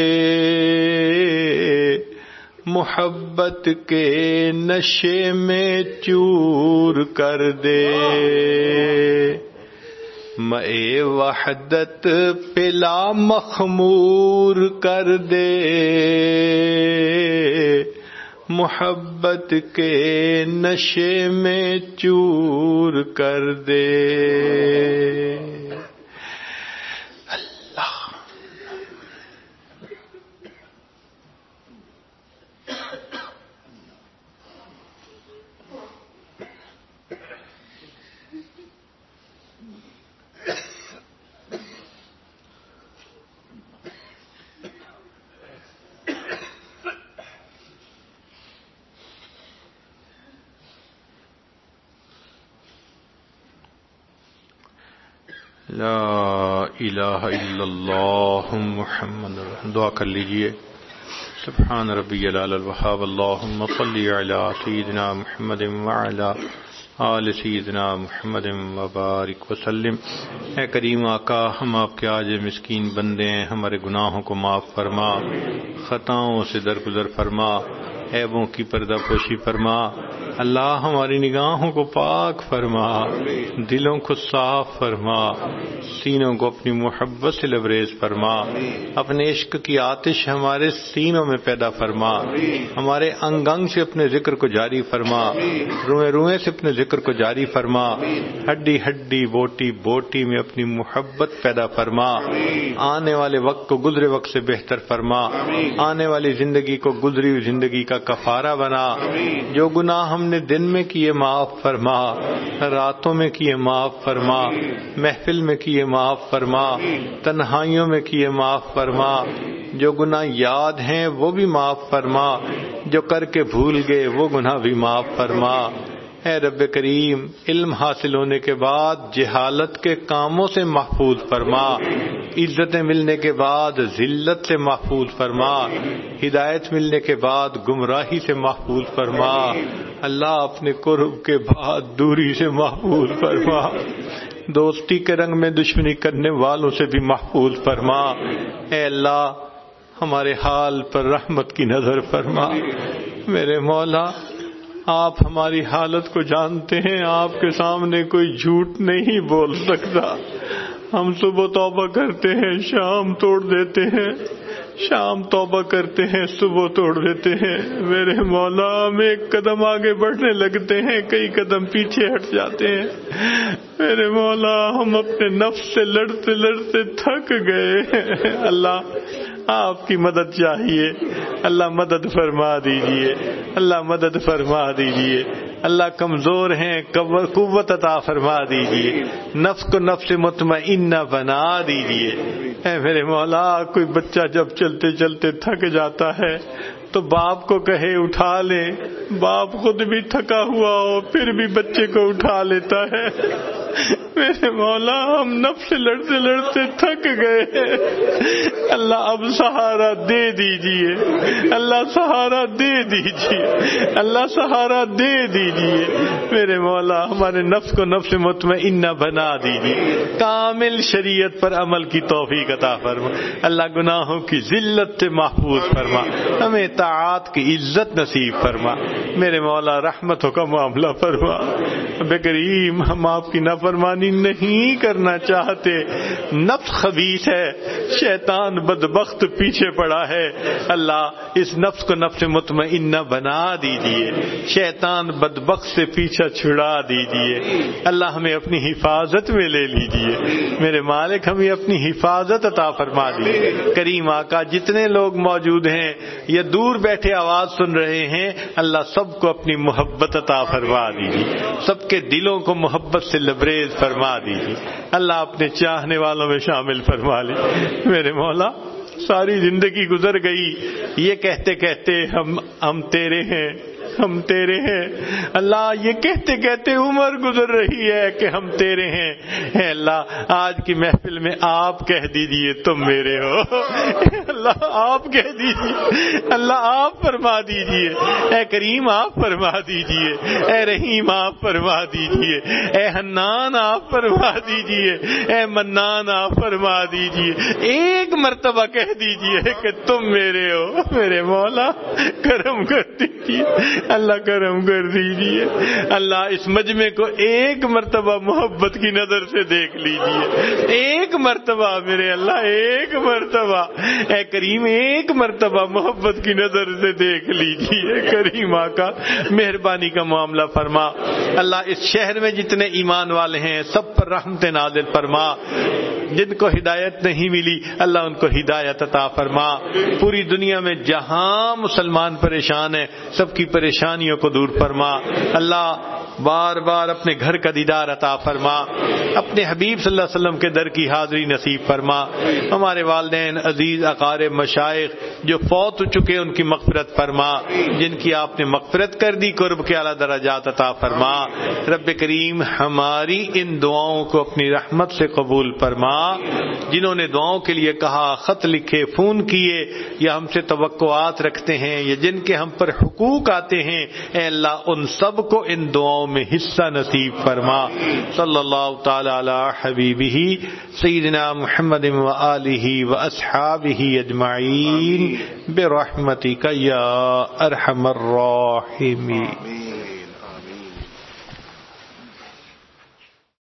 محبت کے نشے میں چور کر دے۔ مئے وحدت پلا مخمور کر دے، محبت کے نشے میں چور کر دے۔ اللہ لا الہ الا اللہ محمد۔ دعا کر لیجئے۔ سبحان ربی العلی الوہاب، اللہم صلی علی سیدنا محمد وعلی آل سیدنا محمد وبارک وسلم۔ اے کریم آقا، ہم آپ کے عاجز مسکین بندے ہیں، ہمارے گناہوں کو معاف فرما، خطاؤں سے درگزر فرما، عیبوں کی پردہ پوشی فرما۔ اللہ ہماری نگاہوں کو پاک فرما، دلوں کو صاف فرما، سینوں کو اپنی محبت سے لبریز فرما، اپنے عشق کی آتش ہمارے سینوں میں پیدا فرما، ہمارے انگ انگ سے اپنے ذکر کو جاری فرما، روئیں روئیں سے اپنے ذکر کو جاری فرما، ہڈی ہڈی بوٹی بوٹی میں اپنی محبت پیدا فرما، آنے والے وقت کو گزرے وقت سے بہتر فرما، آنے والی زندگی کو گزری ہوئی زندگی کا کفارہ بنا، جو گناہ ہم نے دن میں کیے معاف فرما، راتوں میں کیے معاف فرما، محفل میں کیے معاف فرما، تنہائیوں میں کیے معاف فرما، جو گناہ یاد ہیں وہ بھی معاف فرما، جو کر کے بھول گئے وہ گناہ بھی معاف فرما۔ اے رب کریم، علم حاصل ہونے کے بعد جہالت کے کاموں سے محفوظ فرما، عزتیں ملنے کے بعد ذلت سے محفوظ فرما، ہدایت ملنے کے بعد گمراہی سے محفوظ فرما، اللہ اپنے قرب کے بعد دوری سے محفوظ فرما، دوستی کے رنگ میں دشمنی کرنے والوں سے بھی محفوظ فرما۔ اے اللہ، ہمارے حال پر رحمت کی نظر فرما۔ میرے مولا، آپ ہماری حالت کو جانتے ہیں، آپ کے سامنے کوئی جھوٹ نہیں بول سکتا۔ ہم صبح توبہ کرتے ہیں، شام توڑ دیتے ہیں، شام توبہ کرتے ہیں، صبح توڑ دیتے ہیں۔ میرے مولا، ہم ایک قدم آگے بڑھنے لگتے ہیں، کئی قدم پیچھے ہٹ جاتے ہیں۔ میرے مولا، ہم اپنے نفس سے لڑتے لڑتے تھک گئے ہیں۔ اللہ، آپ کی مدد چاہیے، اللہ مدد فرما دیجئے، اللہ مدد فرما دیجئے۔ اللہ کمزور ہیں، قوت عطا فرما دیجئے، نفس کو نفس مطمئنہ بنا دیجئے۔ اے میرے مولا، کوئی بچہ جب چلتے چلتے تھک جاتا ہے تو باپ کو کہے اٹھا لے، باپ خود بھی تھکا ہوا ہو پھر بھی بچے کو اٹھا لیتا ہے۔ میرے مولا، ہم نفس سے لڑتے لڑتے تھک گئے ہیں، اللہ اب سہارا دے دیجئے، اللہ سہارا دے دیجئے، اللہ سہارا دے دیجئے۔ میرے مولا، ہمارے نفس کو نفس مطمئنہ بنا دیجئے، کامل شریعت پر عمل کی توفیق عطا فرما، اللہ گناہوں کی ذلت سے محفوظ فرما، ہمیں طاعات کی عزت نصیب فرما۔ میرے مولا، رحمتوں کا معاملہ فرما۔ رب کریم، ہم آپ کی نافرمانی نہیں کرنا چاہتے، نفس خبیث ہے، شیطان بدبخت پیچھے پڑا ہے، اللہ اس نفس کو نفس مطمئنہ بنا دیجئے، شیطان بدبخت سے پیچھا چھڑا دیجئے، اللہ ہمیں اپنی حفاظت میں لے لیجئے، میرے مالک ہمیں اپنی حفاظت عطا فرما دیجئے۔ کریم آقا، جتنے لوگ موجود ہیں یا دور بیٹھے آواز سن رہے ہیں، اللہ سب کو اپنی محبت عطا فرما دیجئے، سب کے دلوں کو محبت سے لبریز فرما دیجئے، اللہ اپنے چاہنے والوں میں شامل فرما لے۔ میرے مولا، ساری زندگی گزر گئی یہ کہتے کہتے ہم تیرے ہیں، ہم تیرے ہیں، اللہ یہ کہتے کہتے عمر گزر رہی ہے کہ ہم تیرے ہیں۔ اے اللہ، آج کی محفل میں آپ کہہ دیجئے تم میرے ہو، اللہ آپ کہہ دیجئے، اللہ آپ فرما دیجئے، اے کریم آپ فرما دیجئے، اے رحیم آپ فرما دیجئے، اے حنان آپ فرما دیجئے، اے منان آپ فرما دیجئے، ایک مرتبہ کہہ دیجئے کہ تم میرے ہو۔ میرے مولا، کرم کر دیجئے، اللہ کرم کر دیجئے، اللہ اس مجمع کو ایک مرتبہ محبت کی نظر سے دیکھ لیجئے، ایک مرتبہ میرے اللہ، ایک مرتبہ، اے کریم ایک مرتبہ محبت کی نظر سے دیکھ لیجئے۔ کریم آقا، مہربانی کا معاملہ فرما، اللہ اس شہر میں جتنے ایمان والے ہیں سب پر رحمت نازل فرما، جن کو ہدایت نہیں ملی اللہ ان کو ہدایت عطا فرما، پوری دنیا میں جہاں مسلمان پریشان ہیں سب کی پریشانیوں کو دور فرما، اللہ بار بار اپنے گھر کا دیدار عطا فرما، اپنے حبیب صلی اللہ علیہ وسلم کے در کی حاضری نصیب فرما، ہمارے والدین عزیز اقارب مشائخ جو فوت ہو چکے ان کی مغفرت فرما، جن کی آپ نے مغفرت کر دی قرب کے اعلیٰ درجات عطا فرما۔ رب کریم، ہماری ان دعاؤں کو اپنی رحمت سے قبول فرما، جنہوں نے دعاؤں کے لیے کہا، خط لکھے، فون کیے یا ہم سے توقعات رکھتے ہیں یا جن کے ہم پر حقوق آتے ہیں، اے اللہ ان سب کو ان دعاؤں میں حصہ نصیب فرما۔ صلی اللہ تعالی علی حبیبہ سیدنا محمد و آلہ و اصحابہ اجمعین برحمتک یا ارحم الراحمین۔